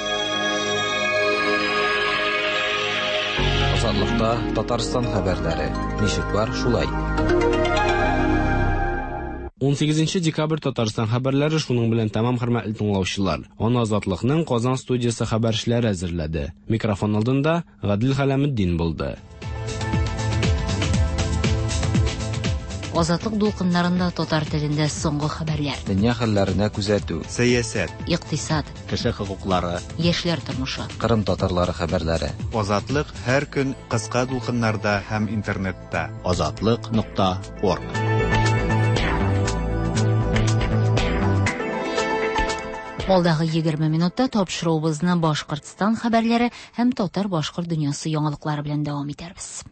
Азатлыкта Татарстан хәбәрләре. Ничек бар шулай? 18 декабрь Татарстан хәбәрләре шуның белән тәмам, хөрмәтле тыңлаучылар. Аны Азатлыкның Казан студиясе хәбәрчеләре әзерләде. Микрофон алдында Гадил Хәләметдин булды. Азатлык дулкыннарында татар телендә соңгы хәбәрләр. Дөнья хәлләренә күзәтү, сәясәт, икътисад, кеше хокуклары, яшьләр тормышы, Кырым татарлары хәбәрләре. Азатлык һәр көн кыска дулкыннарда һәм интернетта. Azatlyk.org. Алдагы 20 минутта тапшыруыбызны Башкортстан хәбәрләре һәм татар-башкорт дөньясы яңалыклары белән дәвам итәрбез.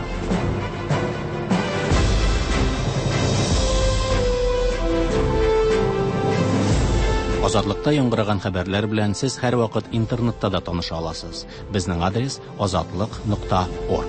Азатлыкта яңгыраган хәбәрләр белән сез һәр вакыт интернетта да таныша аласыз. Безнең адрес azatlyk.org.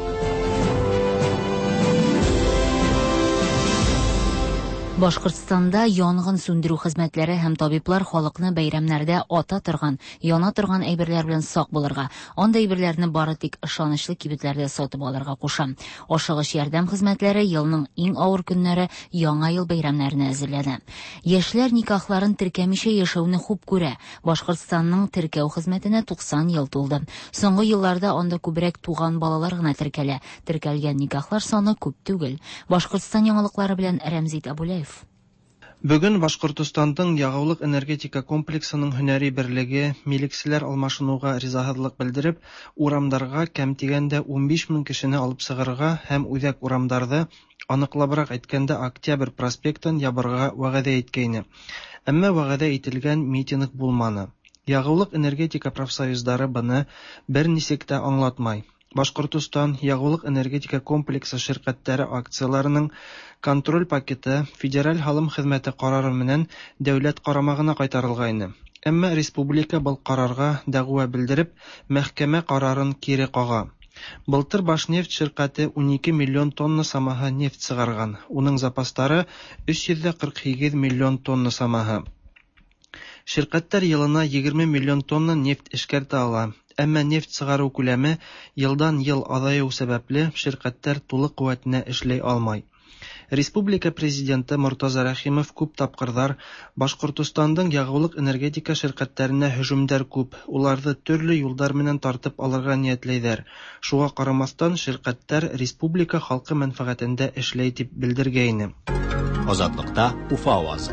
Башкортстанда янгын сүндерү хезмәтләре һәм табиблар халыкны бәйрәмнәрдә ата торган, яна торган әйберләр белән сак булырга, анда әйберләрне бары тик ышанычлы кибетләрдә сатып алырга куша. Ашыгыч ярдәм хезмәтләре елның иң авыр көннәре яңа ел бәйрәмнәренә әзерләнә. Яшьләр никахларын теркәмичә яшәүне хуп күрә. Башкортстанның теркәү хезмәтенә 90 ел тулды. Соңгы елларда анда күбрәк туган балалар гына теркәлә. Теркәлгән никахлар саны күп түгел. Башкортстан яңалыклары белән Рәмзит Абулаев. Бүген Башкортостандың ягулык энергетика комплексының һөнәри берлеге милекселәр алмашынуга ризаһыдлык белдереп, урамдарга кәм тигәндә 15 мең кешене алып сыгырга һәм үзәк урамдарды, аныклабрак әйткәндә Октябрь проспектын ябарга вәгъдә иткәйне. Әмма вәгъдә ителгән митинг булманы. Ягулык энергетика профсоюздары быны бернисек тә аңлатмай. Башкортостан ягулык энергетика комплексы ширкәтләре акцияларының контроль пакеты федераль һалым хезмәте карары менән дәүләт карамагына кайтарылгайны. Әмма республика был карарга дәгъва белдереп, мәхкәмә карарын кире кага. Былтыр Башнефть ширкәте 12 миллион тонна самаһы нефть сыгарган. Уның запастары 348 миллион тонна самаһы. Ширкәтләр елына 20 миллион тонна нефть эшкәртә ала. Әмма нефть сыгару күләме елдан-ел азаю сәбәпле ширкәтләр тулы куәтенә эшләй алмай. Республика президенты Муртаза Рәхимов күп тапкырдар Башкортостандың ягулык энергетика ширкәтләренә һөҗүмдәр күп, уларны төрле юллар менән тартып алырга ниятләйдәр. Шуңа карамастан ширкәтләр республика халкы мәнфәгатендә эшләй дип белдергәйне. Азатлыкта Уфа авазы.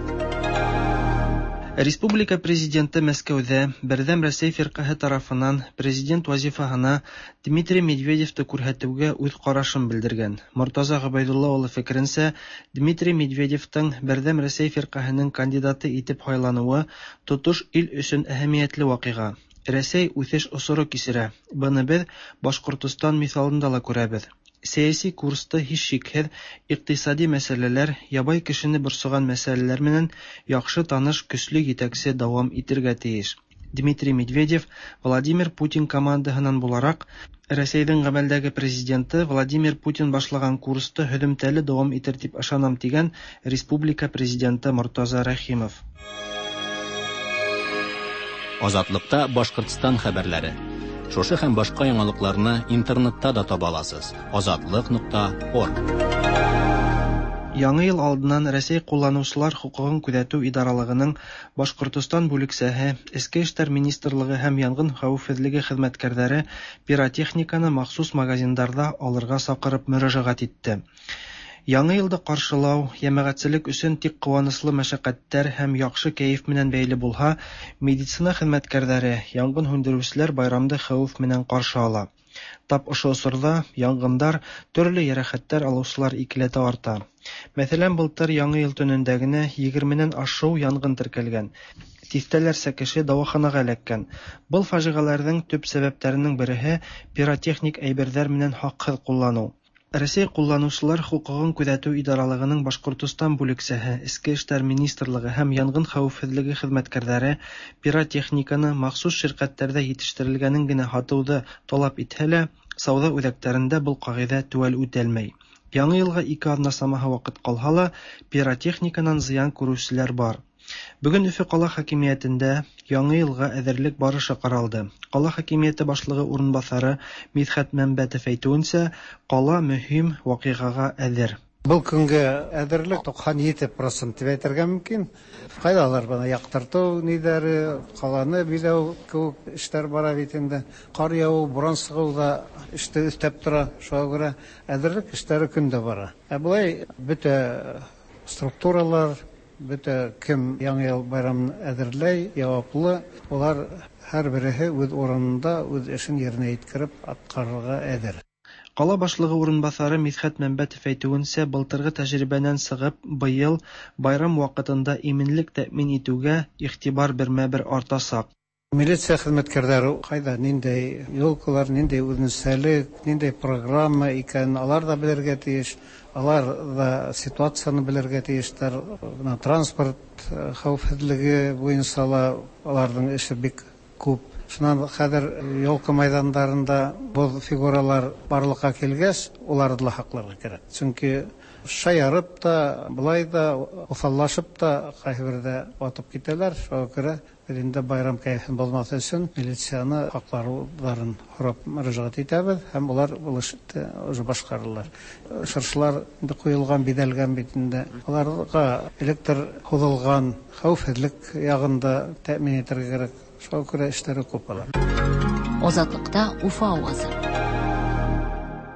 Республика президенты Мәскәүдә Бердәм Рәсәй фиркаһы тарафынан президент вазифаһына Дмитрий Медведевты күрһәтүгә үз карашын белдергән. Муртаза Габайдулла улы фикеренсә, Дмитрий Медведевтың Бердәм Рәсәй фиркаһының кандидаты итеп һайлануы тотыш ил өчен әһәмиятле вакыйга. Рәсәй үсеш осыры кисерә. Быны без Башкортостан мисалында ла күрәбез. Сәяси курста һич шикһез икътисади мәсьәләләр, ябай кешене борсыган мәсьәләләр менән яхшы таныш көчле җитәкче дәвам итәргә тиеш. Дмитрий Медведев Владимир Путин командаһынан буларак, Рәсәйнең гамәлдәге президенты Владимир Путин башлаган курсты һөдемтәле дәвам итер дип ышанам дигән республика президенты Муртаза Рәхимов. Азатлыкта Башкортстан хәбәрләре. Шушы һәм башка яңалыкларны интернетта да таба аласыз. Azatlyk.org. Яңа ел алдыннан Рәсәй кулланучылар хукугын күзәтү идаралыгының Башкортостан бүлексәһе, Эчке эшләр министрлыгы һәм янгын хәвефсезлеге хезмәткәрләре пиротехниканы махсус магазиннарда алырга сакырып мөрәҗәгать итте. Яңа елда каршылау, җәмәгатьчелек өчен тик куанычлы мәшәкатьтәр һәм яхшы кәеф менән бәйле булһа, медицина хезмәткәрләре, янгын һүндерүчеләр байрамды хәвеф менән каршы ала. Тап ошо осырда янгындар, төрле ярәхәттәр алучылар икеләтә арта. Мәсәлән, былтыр яңа ел төнендә генә 20-нән ашыу янгын теркәлгән. Тистәләрсә кеше дәваханага эләккән. Был фаҗигаларның төп сәбәпләренең береһе пиротехник әйберләр менән хаксыз куллану. Рәсәй кулланучылар хукугын күзәтү идаралыгының Башкортостан бүлексәһе, Эчке эшләр министрлыгы һәм янгын хәвефсезлеге хезмәткәрләре пиротехниканы махсус ширкәтләрдә җитештерелгәнен генә һатуды талап итһә лә, сауда үзәкләрендә был кагыйдә тәвәл үтәлмәй. Яңа елга 2 атна самаһы вакыт калса ла, пиротехниканан зыян күрүчеләр бар. Бүген Өфе кала хакимиятендә яңа елга әзерлек барышы каралды. Кала хакимияте башлыгы урынбасары Мидхәт Мәмбәтов әйтүенчә, кала мөһим вакыйгага әзер. Бұл көнгә әзерлек 97% дип әйтергә мөмкин. Кайдалар бана яктырту нидәре, каланы биләү күп эшләр бара бит инде. Кар яву, буран сыгу да эште үстәп тора. Шуңа күрә әзерлек эшләре көндә бара. Булай бөтә структуралар, бөтә кем яңа ел байрамын әзерләй, яваплы, улар һәр береһе үз урынында үз эшен yerine иткереп аткарырга әзер. Кала башлыгы урынбасары Мидхәт Мәмбәтов әйтүенчә, былтыргы тәҗрибәнән сыгып, быел байрам вакытында иминлек тәэмин итүгә игътибар бермә-бер артасак. Милиция хезмәткәрләре кайда, ниндәй юлкалар, ниндәй үзенчәлек, ниндәй программа икән, алар да белергә тиеш, алар да ситуацияны белергә тиештәр. Транспорт хәвефсезлеге буенча аларның эше бик күп. Шуннан хәзер ялкы мәйданнарында бу фигуралар барлыкка килгәч, уларны да хакларга кирәк. Чөнки шаярып та, булай да, уфаллашып та кайбердә атып китәләр. Шуңа күрә инде байрам кайфын булмасы өчен милицияны хакларын хорап мөрәҗәгать итәбез һәм улар булышты уже башкарылар. Шыршылар инде куелган, биделгән бит инде. Аларга электр худылган хәвефсезлек ягында тәэмин итәргә кирәк. Шуңа күрә эшләре күп алар. Азатлыкта Уфа авазы.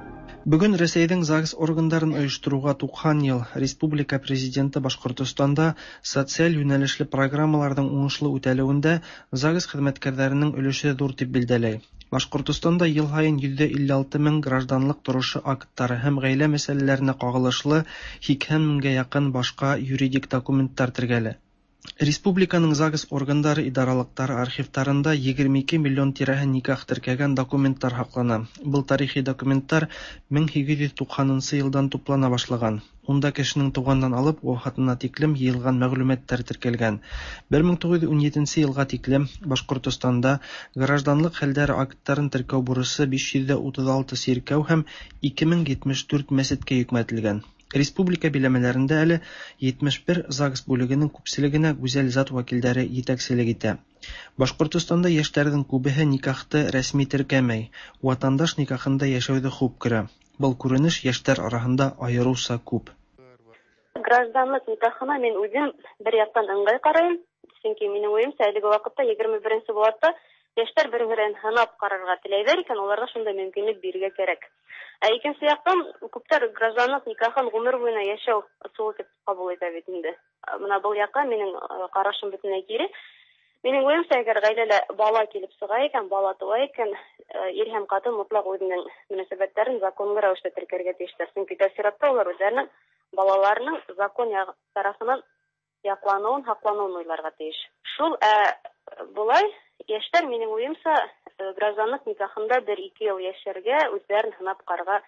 Бүген Рәсәйнең ЗАГС органнарын оештыруга 90 ел. Республика президенты Башкортостанда социаль юнәлешле программаларның уңышлы үтәлүендә ЗАГС хезмәткәрләренең өлеше зур дип билдәләй. Башкортостанда ел һаен 156 мең гражданлык торышы актлары һәм гаилә мәсьәләләренә кагылышлы 80 меңгә якын башка юридик документтар тергәле. Республиканың ЗАГС органнары идаралыктары архивтарында 22 миллион тирәһе никах теркәгән документтар һаклана. Был тарихи документтар 1890 елдан туплана башлаган. Унда кешенең туганнан алып вафатына тиклем йыелган мәгълүматлар теркәлгән. 1917 елга тиклем Башкортостанда гражданлык хәлләре актларын теркәү бурысы 536 сиркәү һәм 2074 мәсеткә йөкмәтелгән. Республика биләмәләрендә әле 71 ЗАГС бүлегенең күпселегенә гүзәл зат вәкилләре җитәкчелек итә. Башкортостанда яшьләрнең күбеһе никахты рәсми теркәмәй, ватандаш никахында яшәүдә хуп керә. Был күренеш яшьләр арасында аеруча күп. Гражданлык никахына мен үзем бер яктан ыңгай карыйм, чөнки минем уемча әлеге вакытта 21 булатта яшьләр бер-берен һынап карарга теләйләр икән, аларга шундай мөмкинлек бирергә кирәк. Икенче яктан, күптәр гражданлык никахын гомер буена яшәү ысулы дип кабул итә бит инде. Менә бу якка минем карашым бөтенләй кире. Минем уемча, әгәр гаиләдә бала килеп сыга икән, бала туа икән, ир һәм катын мотлак үзенең мөнәсәбәтләрен законлы рәвештә теркәргә тиештер. Чөнки тәэсиратта улар үзләренең балаларының закон тарафыннан яклануын, хаклануын уйларга тиеш. Шул булай яшьләр минем уемча гражданлык никахында 1-2 ел яшәргә, үзләрен һынап карарга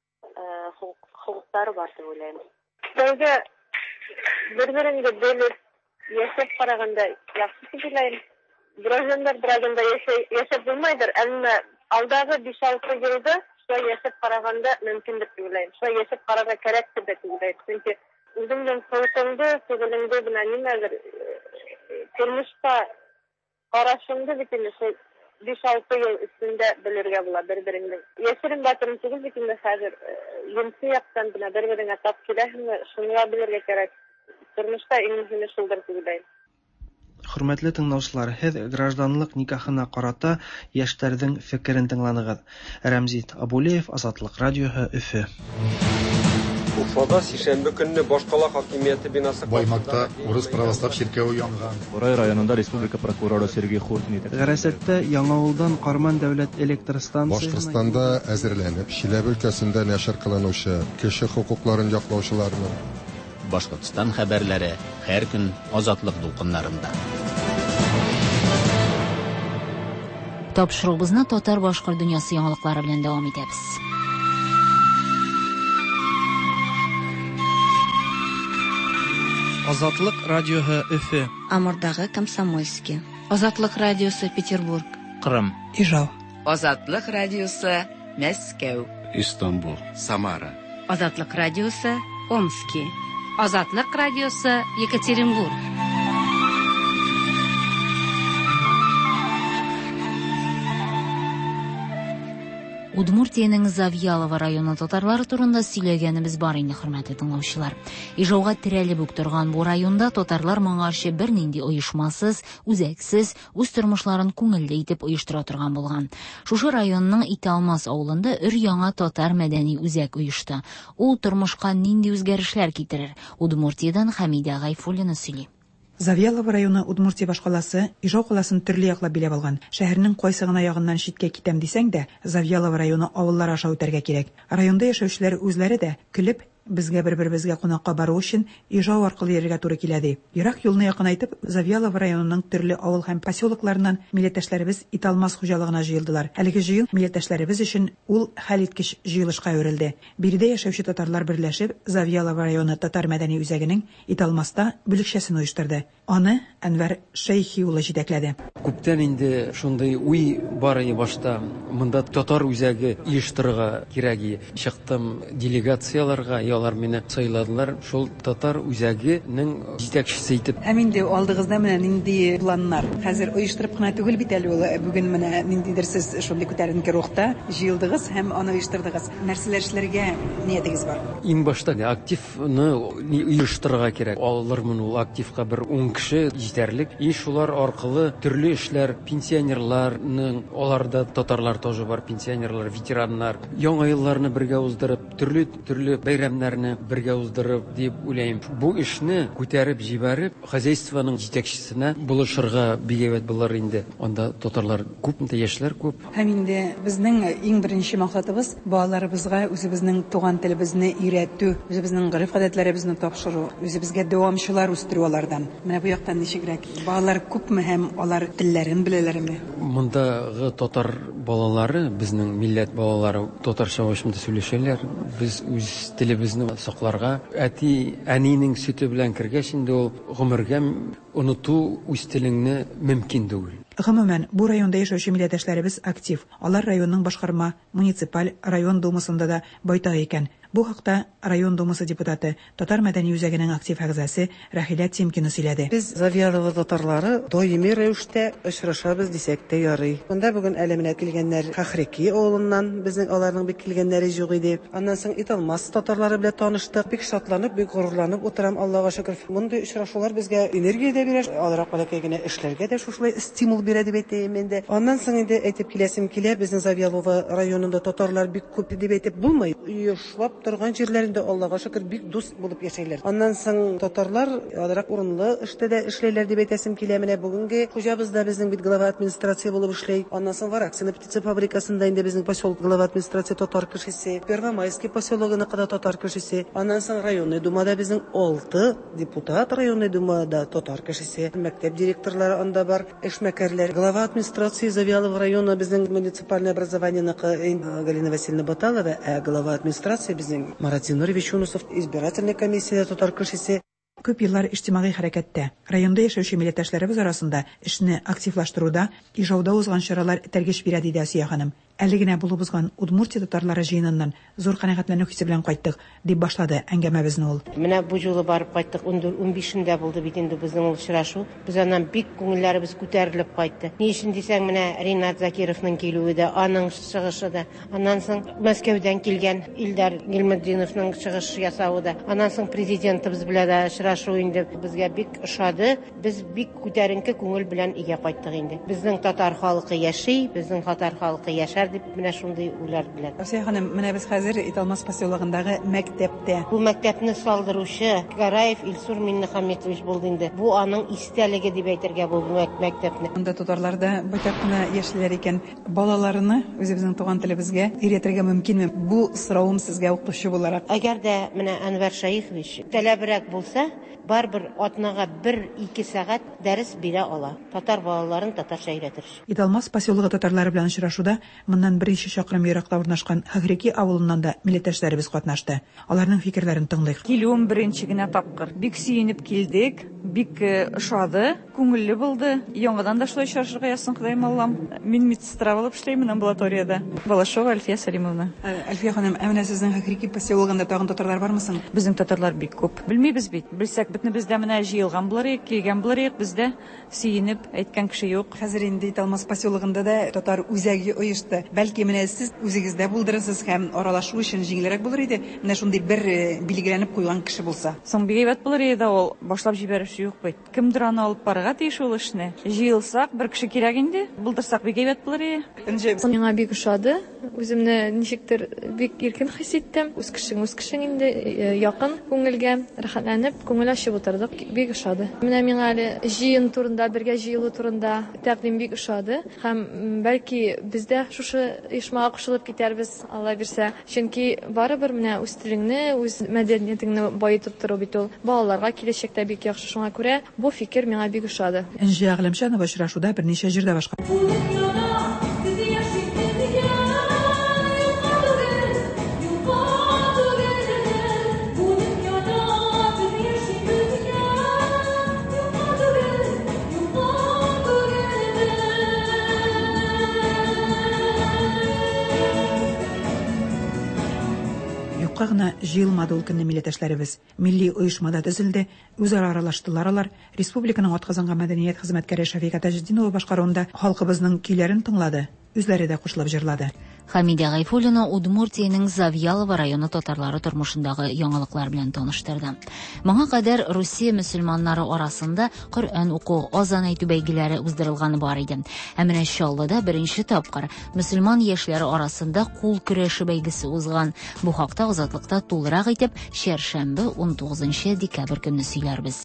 хукуклары бар дип уйлыйм. Безгә бер-береңне белеп яшәп караганда яхшы дип уйлыйм. Граждандар брагында яшәп булмайдыр, әмма алдагы 5-6 елда шулай яшәп караганда мөмкин дип уйлыйм. Шулай яшәп карарга кирәк дип уйлыйм. Чөнки үзеңнең соңгы сөйләгәндә бина нимәдер тормышта карашыңды битенә 5-6 ел өстендә белергә була бер-береңне. Яшерен батырын түгел бит инде хәзер йонсы яктан бина бер-береңә тап киләһеңме, шуны белергә кирәк. Тормышта иң мөһиме шулдыр дип уйлыйм. Хөрмәтле тыңлаучылар, һез гражданлык никахына карата яшьләрнең фикерен тыңланыгыз. Рәмзит Абулеев, Азатлык радиоһы, Өфе. Уфада сишәмбе көнне башкала хакимияте бинасы Баймакта урыс православ чиркәүе янган. Борай районында республика прокуроры Сергей Хуртин итә. Гәрәсәттә Яңавылдан Карман дәүләт электр станциясе Башкортстанда әзерләнеп, Чиләбе өлкәсендә нәшер кылынучы кеше хукукларын яклаучыларның Башкортстан хәбәрләре һәр көн Азатлык дулкыннарында. Тапшыруыбызны татар-башкорт дөньясы яңалыклары белән дәвам итәбез. Азатлык радиоһы, Өфе. Амурдагы Комсомольский. Азатлык радиосы, Петербург. Кырым. Ижау. Азатлык радиосы, Мәскәү. Истанбул. Самара. Азатлык радиосы, Омский. Азатлык радиосы, Екатеринбург. Удмуртиянең Завьялова районы татарлары турында сөйләгәнебез бар инде, хөрмәтле тыңлаучылар. Ижауга терәлеп үк торган бу районда татарлар моңарчы бернинди оешмасыз, үзәксез үз тормышларын күңелле итеп оештыра торган булган. Шушы районның Италмас авылында өр-яңа татар мәдәни үзәк оешты. Ул тормышка нинди үзгәрешләр китерер? Удмуртиядан Хәмидә Гайфуллина сөйли. Завьялова районы Удмуртия башкаласы Ижау каласын төрле яклап биләп алган. Шәһәрнең кайсы гына ягыннан читкә китәм дисәң дә, Завьялова районы авыллар аша үтәргә кирәк. Районда яшәүчеләр үзләре дә көлеп безгә бер-беребезгә кунакка бару өчен Ижау аркылы йөрергә туры килә ди. Ерак юлны якынайтып, Завьялова районының төрле авыл һәм поселокларыннан милләттәшләребез Италмас хуҗалыгына җыелдылар. Әлеге җыел милләттәшләребез өчен ул хәлиткеч җыелышка әверелде. Биредә яшәүче татарлар берләшеп, Завьялова районы татар мәдәни үзәгенең Италмаста бүлекчәсен оештырды. Аны Әнвәр Шәйхи улы җитәкләде. Күптән инде шундый уй бар иде башта. Монда татар үзәге оештырырга кирәк. Чыктым делегацияларга, алар мине сайладылар. Шул татар үзәгенең җитәкчесе итеп. Һәм инде алдыгызда менә нинди планнар? Хәзер оештырып кына түгел бит әле ул. Бүген менә ниндидер сез шундый күтәренке рухта җыелдыгыз һәм аны оештырдыгыз. Нәрсәләр эшләргә ниятегез бар? Иң башта активны оештырырга кирәк. Алырмын ул активка бер 10 кеше җитәрлек. И шулар аркылы төрле эшләр, пенсионерларның, аларда татарлар тоже бар, пенсионерлар, ветераннар, яңа елларны бергә уздырып, төрле бәйрәмнәрне бергә уздырып дип уйлыйм. Бу эшне күтәреп җибәреп, хозяйствоның җитәкчесенә булышырга бигәвәт булар инде. Анда татарлар күп, яшьләр күп. Һәм инде безнең иң беренче максатыбыз балаларыбызга үзебезнең туган телебезне өйрәтү, үзебезнең гореф-гадәтләребезне тапшыру, үзебезгә дәвамчылар үстерү алардан. Менә бу яктан ничегрәк? Балалар күпме һәм алар телләрен беләләрме? Мондагы татар балалары, безнең милләт балалары татарча вакытында сөйләшәләр. Без үз телебезне сакларга, әнинең сөте белән кергәч инде ул гомергә унуту үз телеңне мөмкин түгел. Гомумән, бу районда яшәүче милләттәшләребез актив. Алар районның башкарма, муниципаль, район думасында да байтак икән. Бу хакта район думасы депутаты, татар мәдәни үзәгенең актив әгъзасы Рахилә Тимкина сөйләде. Без Завьялова татарлары даими рәвештә очрашабыз дисәк тә ярый. Монда бүген әлемнә килгәннәр Хахрики авылыннан, безнең аларның бик килгәннәре юк иде. Аннан соң Италмас татарлары белән таныштык. Бик шатланып, бик горурланып утырам, Аллага шөкер. Мондый очрашулар безгә энергия дә бирә, аларак балакай генә эшләргә дә шушылай стимул бирә дип әйтәм инде. Аннан соң инде әйтеп киләсем килә, безнең Завьялова районында татарлар бик күп дип әйтеп булмый. Йошлап торган җирләрендә Аллага шөкер бик дус булып яшәйләр. Аннан соң татарлар аларак урынлы эштә дә эшләйләр дип әйтәсем килә. Менә бүгенге хуҗабыз да безнең бит глава администрация булып эшләй. Аннан соң Вараксина птица фабрикасында инде безнең поселок глава администрация татар кешесе, Первомайский поселогына када татар кешесе. Аннан соң районный думада безнең 6 депутат районный думада татар кешесе. Мәктәп директорлары анда бар, эшмәкәрләр. Глава администрации Завьялова района безнең муниципальное образованиеныкы Галина Васильевна Баталова, а глава администрации безнең Марат Зинурович Юнусов избирательная комиссия татар кешесе. Күп еллар иҗтимагый хәрәкәттә, районда яшәүче милләттәшләребез арасында эшне активлаштыруда, Ижауда узган чаралар тәргеш бирә диде Асия ханым. Әле генә булып узган Удмуртия татарлары җыеныннан зур канәгатьләнү хисе белән кайттык, дип башлады әңгәмәбезне ул. Менә бу юлы барып кайттык, 15-ндә булды бит инде безнең ул очрашу. Без аннан бик күңелләребез күтәрелеп кайтты. Ни өчен дисәң, менә Ринат Закировның килүе дә, аның чыгышы да, аннан соң Мәскәүдән килгән Илдар Гыйлметдиновның чыгыш ясавы да, аннан соң президентыбыз белән дә очрашу инде безгә бик ошады. Без бик күтәренке күңел белән өйгә кайттык инде. Безнең татар халкы яши, безнең татар халкы яшәр дип менә шундый уйлар белән. Асия ханым, менә без хәзер Италмас поселогындагы мәктәптә. Бу мәктәпне салдыручы Гараев Илсур Миннехаметович булды инде. Бу аның истәлеге дип әйтергә бу мәктәпне. Монда татарларда байтак кына яшьләр икән. Балаларны үзебезнең туган телебезгә өйрәтергә мөмкинме? Бу соравым сезгә укытучы буларак. Әгәр дә менә Әнвәр Шаихович таләбрәк булса, барбер атнага 1-2 сәгать дәрес бирә ала. Татар балаларын татарча өйрәтер. Италмас поселогы татарлары белән очрашуда моннан 1 чакрым еракта урнашкан Хахрики авылыннан да милләттәшләребез катнашты. Аларның фикерләрен тыңлыйк. Килүем беренче генә тапкыр. Бик сөенеп килдек, бик ошады, күңелле булды. Яңадан да шулай очрашырга ясын Ходаем Аллам. Мин медсестра булып эшләйм амбулаториядә. Балашова Альфия Салимовна. Альфия ханым, менә сезнең Хахрики поселогында тагын татарлар бармы соң? Безнең татарлар бик күп. Белмибез бит. Белсәк битне бездә менә җыелган булар, килгән булар, бездә сөенеп әйткән кеше юк. Хәзер инде Италмас поселогында да татар үзәге оешты. Бәлки менә сез үзегездә булдырасыз һәм аралашу өчен җиңелрәк булыр иде. Менә шундый бер билгеләнеп куйган кеше булса. Соң бигәйбәт булыр иде ул. Башлап җибәрүче юк бит. Кемдер аны алып барырга тиеш ул эшне. Җыелсак, бер кеше кирәк инде. Булдырсак бигәйбәт булыр иде. Миңа бик ошады. Үземне ничектер бик иркен хис иттем. Үз кешең инде якын күңелгә рәхәтләнеп, күңел ачып утырдык. Бик ошады. Менә миңа әле җыен турында, бергә җыелу турында тәкъдим бик ошады. Һәм бәлки бездә шушы оешмага кушылып китәрбез, Алла бирсә. Чөнки барыбер менә үз телеңне, үз мәдәниятеңне баетып тору бит ул балаларга киләчәктә бик яхшы. Шуңа күрә бу фикер миңа бик ошады. Энҗе Әгъләмшанова очрашуда берничә җирдә башка. Юкка гына җыелмады ул көнне милләттәшләребез. Милли оешмада төзелде, үзара аралаштылар алар. Республиканың атказанган мәдәният хезмәткәре Шафика Таҗетдинова башкаруында халкыбызның көйләрен тыңлады, үзләре дә кушылып җырлады. Хамидә Гайфуллина Удмуртиянең Завьялова районы татарлары тормышындагы яңалыклар белән таныштырды. Моңа кадәр Русия мөселманнары арасында Коръән уку, азан әйтү бәйгеләре уздырылганы бар иде. Ә менә Чаллыда беренче тапкыр мөселман яшьләре арасында кул көрәше бәйгесе узган. Бу хакта Азатлыкта тулырак итеп чәршәмбе 19 декабрь көнне сөйләрбез.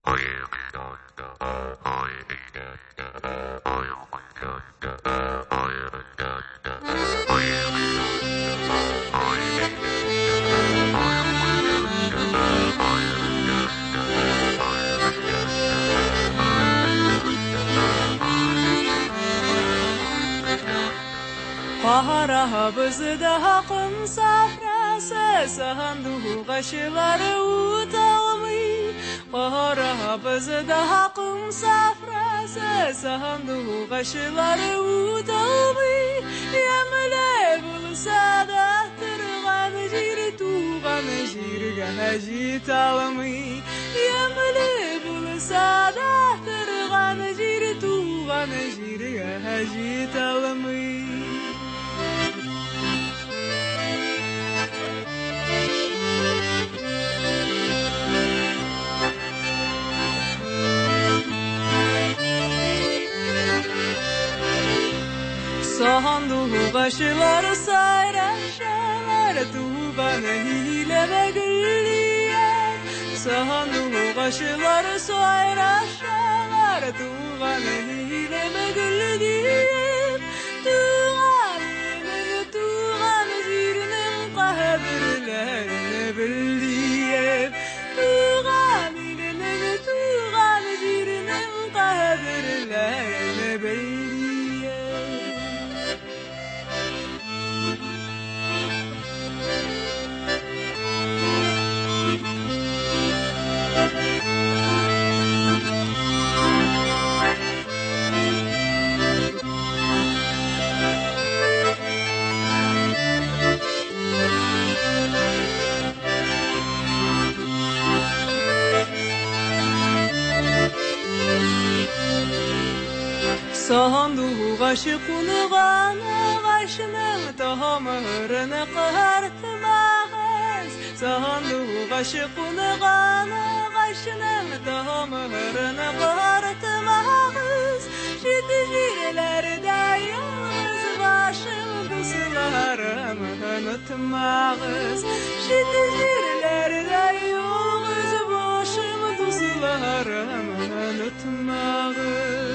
Paharabızda hakkın safrası Sahanduhu kaşıları utalmı Paharabızda hakkın safrası Sahanduhu kaşıları utalmı Yemle bulsa da tırgan jir tuğan jirgana jitalmı Yemle bulsa da tırgan jir tuğan jirgana jitalmı Sahanduhu kaşıları sayraşalar Tuğanı hile ve güllüyer Sahanduhu kaşıları sayraşalar Tuğanı hile ve güllüyer Tuğan zirinin kahbirlerini bildiyer Tuğan zirinin kahbirlerini bildiyer Sahanduhu kaşıkını gana kaşının tahamırını kıhartmağız Sahanduhu kaşıkını gana kaşının tahamırını kıhartmağız Şidjirlerde yalnız başım kısılarımı unutmağız Şidjirlerde yalnız başım kısılarımı unutmağız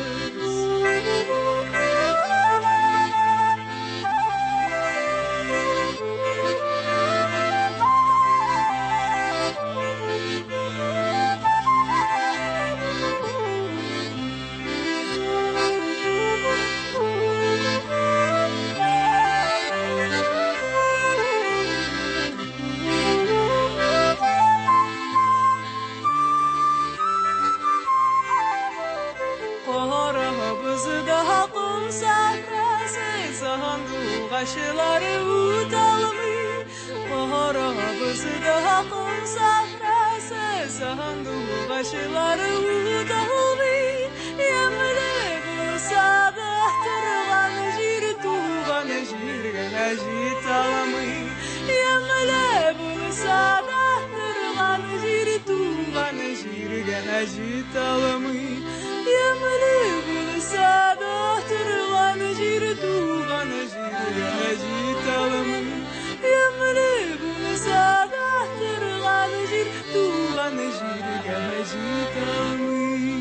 Kaşıları utalmı Paharabızda hakkın safrası Sahanduhu kaşıları utalmı Yemle bulsa da tırgan jir tuğan jirgana jitalmı Yemle bulsa da tırgan jir tuğan jirgana jitalmı Yemle bulsa da tırgan jir tuğan jirgana jitalmı Yemle bulsa da tırgan jir tuğan jirgana jitalmı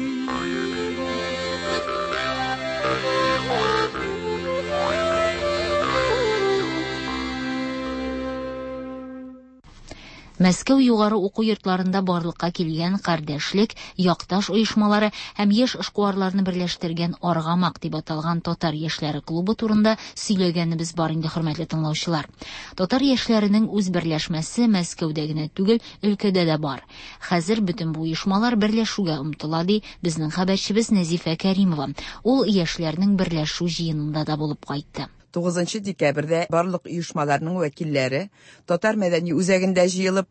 Мәскәү югары уку йортларында барлыкка килгән кардәшлек, якташ оешмалары һәм яшь эшкуарларны берләштергән Аргамак дип аталган татар яшьләре клубы турында сөйләгәнебез бар инде, хөрмәтле тыңлаучылар. Татар яшьләренең үз берләшмәсе Мәскәүдә генә түгел, өлкәдә дә бар. Хәзер бөтен бу оешмалар берләшүгә омтыла, ди безнең хәбәрчебез Нәзифә Кәримова. Ул яшьләрнең берләшү җыенында да булып кайтты. 9 декабрьдә барлык оешмаларның вәкилләре татар мәдәни үзәгендә җыелып,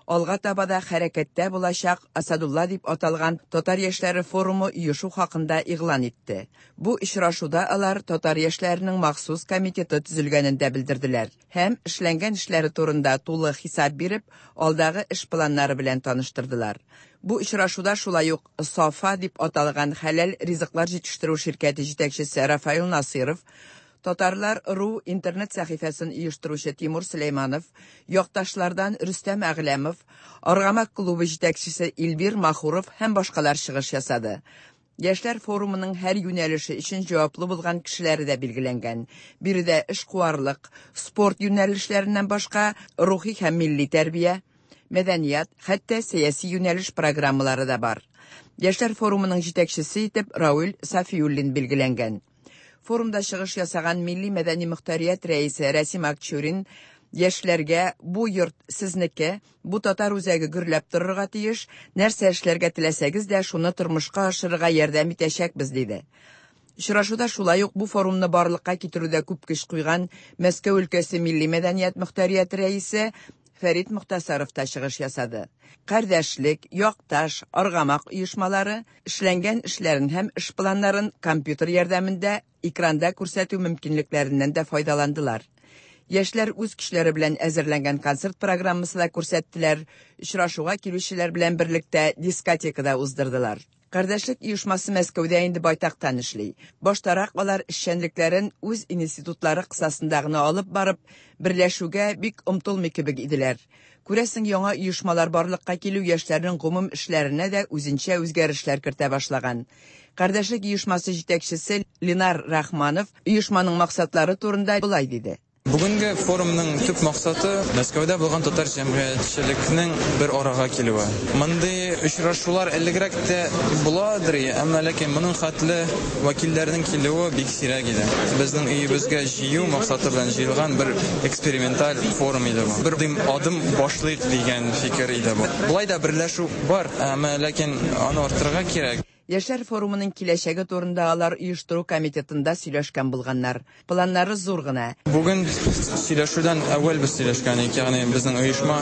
алга табада хәрәкәттә булачак Асадулла дип аталган татар яшьләре форумы оешу хакында игълан итте. Бу очрашуда алар татар яшьләренең махсус комитеты төзелгәнен дә белдерделәр һәм эшләнгән эшләре турында тулы хисап биреп, алдагы эш планнары белән таныштырдылар. Бу очрашуда шулай ук Сафа дип аталган хәләл ризыклар җитештерү ширкәте җитәкчесе Рафаил Насиров, Татарлар.ру интернет сәхифәсен оештыручы Тимур Сөләйманов, якташлардан Рөстәм Әгъләмов, Аргамак клубы җитәкчесе Илбир Махуров һәм башкалар чыгыш ясады. Яшьләр форумының һәр юнәлеше өчен җаваплы булган кешеләре дә билгеләнгән. Биредә эшкуарлык, спорт юнәлешләреннән башка рухи һәм милли тәрбия, мәдәният, хәтта сәяси юнәлеш программалары да бар. Яшьләр форумының җитәкчесе итеп Рауил Сафиуллин билгеләнгән. Форумда чыгыш ясаган милли мәдәни мөхтәрият рәисе Рәсим Акчурин яшьләргә бу йорт сезнеке, бу татар үзәге гөрләп торырга тиеш, нәрсә эшләргә теләсәгез дә шуны тормышка ашырырга ярдәм итәчәкбез диде. Очрашуда шулай ук бу форумны барлыкка китерүдә күп көч куйган Мәскәү өлкәсе милли мәдәният мөхтәрият рәисе Фәрит Мөхтәсаров та чыгыш ясады. Кардәшлек, якташ, аргамак оешмалары эшләнгән эшләрен һәм эш планнарын компьютер ярдәмендә экранда күрсәтү мөмкинлекләреннән дә файдаландылар. Яшьләр үз көчләре белән әзерләнгән концерт программасы да күрсәттеләр, очрашуга килүчеләр белән берлектә дискотекада уздырдылар. Кардәшлек оешмасы Мәскәүдә инде байтактан эшли. Баштарак алар эшчәнлекләрен үз институтлары кысасында гына алып барып, берләшүгә бик омтылмый кебек иделәр. Күрәсең, яңа оешмалар барлыкка килү яшьләрнең гомум эшләренә дә үзенчә үзгәрешләр кертә башлаган. Кардәшлек оешмасы җитәкчесе Ленар Рахманов оешманың максатлары турында булай диде. Бүгенге форумның төп максаты Мәскәүдә булган татар җәмгыятьчелекнең бер арага килүе. Мондый очрашулар элегрәк тә буладыр, әмма ләкин моның хәтле вәкилләрнең килүе бик сирәк иде. Безнең өебезгә җыю максаты белән җыелган бер эксперименталь форум иде бу. Бер адым башлыйк дигән фикер иде бу. Булай да берләшү бар, әмма ләкин аны артырга кирәк. Яшьләр форумының киләчәге турында алар оештыру комитетында сөйләшкән булганнар. Планнары зур гына. Бүген сөйләшүдән әүвәл без сөйләшкән, ягъни безнең оешма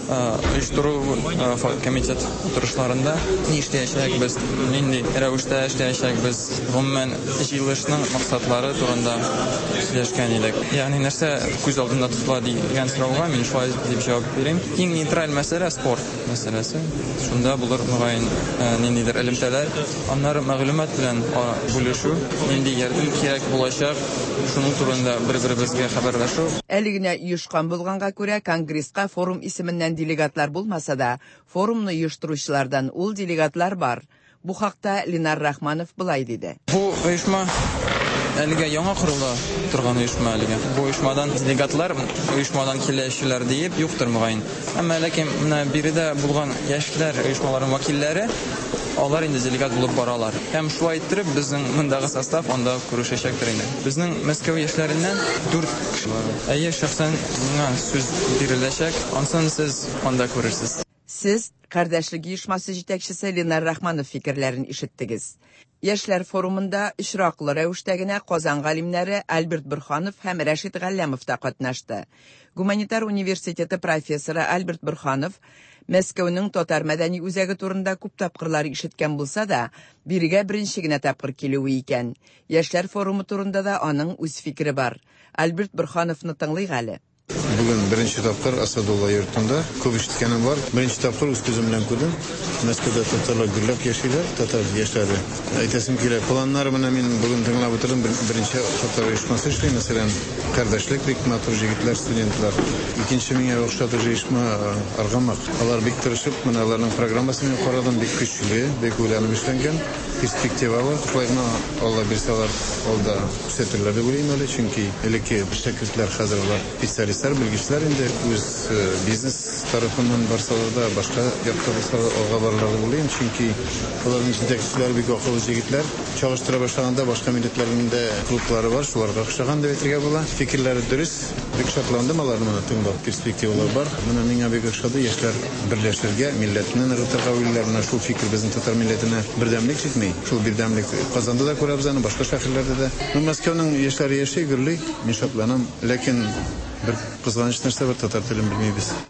оештыру комитет утырышларында ни эшләячәкбез, нинди рәвештә эшләячәкбез, гомумән җыелышның максатлары турында сөйләшкән идек. Ягъни нәрсә күз алдында тотыла дигән сорауга мин шулай дип җавап бирим. Иң нейтраль мәсьәлә спорт мәсьәләсе. Шунда булыр мөгаен ниндидер элемтәләр. Аннары мәгълүмат белән бүлешү, нинди ярдәм кирәк булачак, шуның турында бер-беребезгә хәбәрләшү. Әле генә оешкан булганга күрә, конгресска форум исеменнән делегатлар булмаса да, форумны оештыручылардан ул делегатлар бар. Бу хакта Ленар Рахманов булай диде. Бу оешма әлегә яңа корыла торган оешма әлегә. Бу оешмадан делегатлар, оешмадан киләчеләр диеп юктыр мөгаен. Әмма ләкин менә биредә булган яшьләр оешмаларының вәкилләре алар инде делегат булып баралар. Һәм шулай итеп безнең мондагы состав анда күрешәчәктер инде. Безнең Мәскәү яшьләреннән 4 кеше бар. Әйе, шәхсән миңа сүз биреләчәк, ансын сез анда күрерсез. Сез Кардәшлек оешмасы җитәкчесе Ленар Рахманов фикерләрен ишеттегез. Яшьләр форумында очраклы рәвештә генә Казан галимнәре Альберт Борханов һәм Рәшит Галләмов та катнашты. Гуманитар университеты профессоры Альберт Борханов Мәскәүнең татар мәдәни үзәге турында күп тапкырлар ишеткән булса да, бирегә беренче генә тапкыр килүе икән. Яшьләр форумы турында да аның үз фикере бар. Альберт Борхановны тыңлыйк әле. Бүген беренче тапкыр Асадулла йортында күп ишеткәнем бар. Беренче тапкыр үз күзем белән күрдем. Мәскәүдә татарлар гөрләп яшиләр, татар яшьләре. Әйтәсем килә, планнар менә мин бүген тыңлап утырдым. Беренче татар оешмасы эшли, мәсәлән, кардәшлек бик матур җегетләр, студентлар. Икенче миңа охшату оешма Аргамак. Алар бик тырышып, менә аларның программасын карадым, бик көчле, бик уйланып эшләнгән, перспективалы. Шулай гына Алла бирсәләр, алда күрсәтерләр дип уйлыйм әле, чөнки элекке шәкертләр хәзер алар специалистлар, белгечләр инде үз бизнес тарафыннан барсалар да, башка якта булсалар алга барырга уйлыйм, чөнки аларның җитәкчеләре бик акыллы җегетләр. Чагыштыра башлаганда башка милләтләрнең дә клублары бар, шуларга охшаган дип әйтергә була. Фикерләре дөрес, бик шатландым аларны моны тыңлап. Перспективалар бар. Менә миңа бик охшады, яшьләр берләшергә, милләтне ныгытырга уйлыйлар. Шул фикер безнең татар милләтенә бердәмлек җитми. Шул бердәмлек Казанда да күрәбез аны, башка шәһәрләрдә дә. Мәскәүнең яшьләре яши, гөрли, мин шатланам, ләкин бер кызганыч нәрсә бар, татар телен белмибез.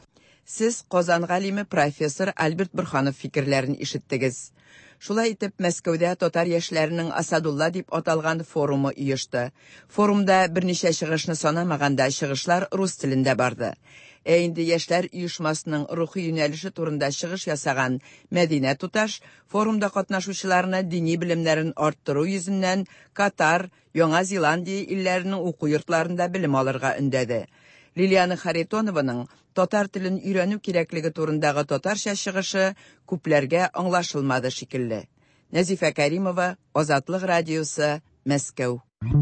Сез Казан галиме профессор Альберт Бурханов фикерләрен ишеттегез. Шулай итеп, Мәскәүдә татар яшьләренең Асадулла дип аталган форумы оешты. Форумда берничә чыгышны санамаганда чыгышлар рус телендә барды. Инде яшьләр оешмасының рухи юнәлеше турында чыгыш ясаган Мәдинә Туташ форумда катнашучыларны дини белемнәрен арттыру йөзеннән Катар, Яңа Зеландия илләренең уку йортларында белем алырга өндәде. Лилиана Харитонованың татар телен өйрәнү кирәклеге турындагы татарча чыгышы күпләргә аңлашылмады шикелле. Нәзифә Кәримова, Азатлык радиосы, Мәскәү.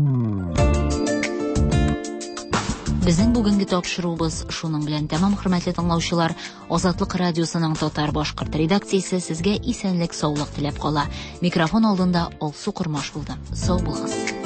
Безнең бүгенге тапшыруыбыз шуның белән тәмам, хөрмәтле тыңлаучылар. Азатлык радиосының татар-башкорт редакциясе сезгә исәнлек, саулык теләп кала. Микрофон алдында Алсу Курмаш булды. Сау булыгыз.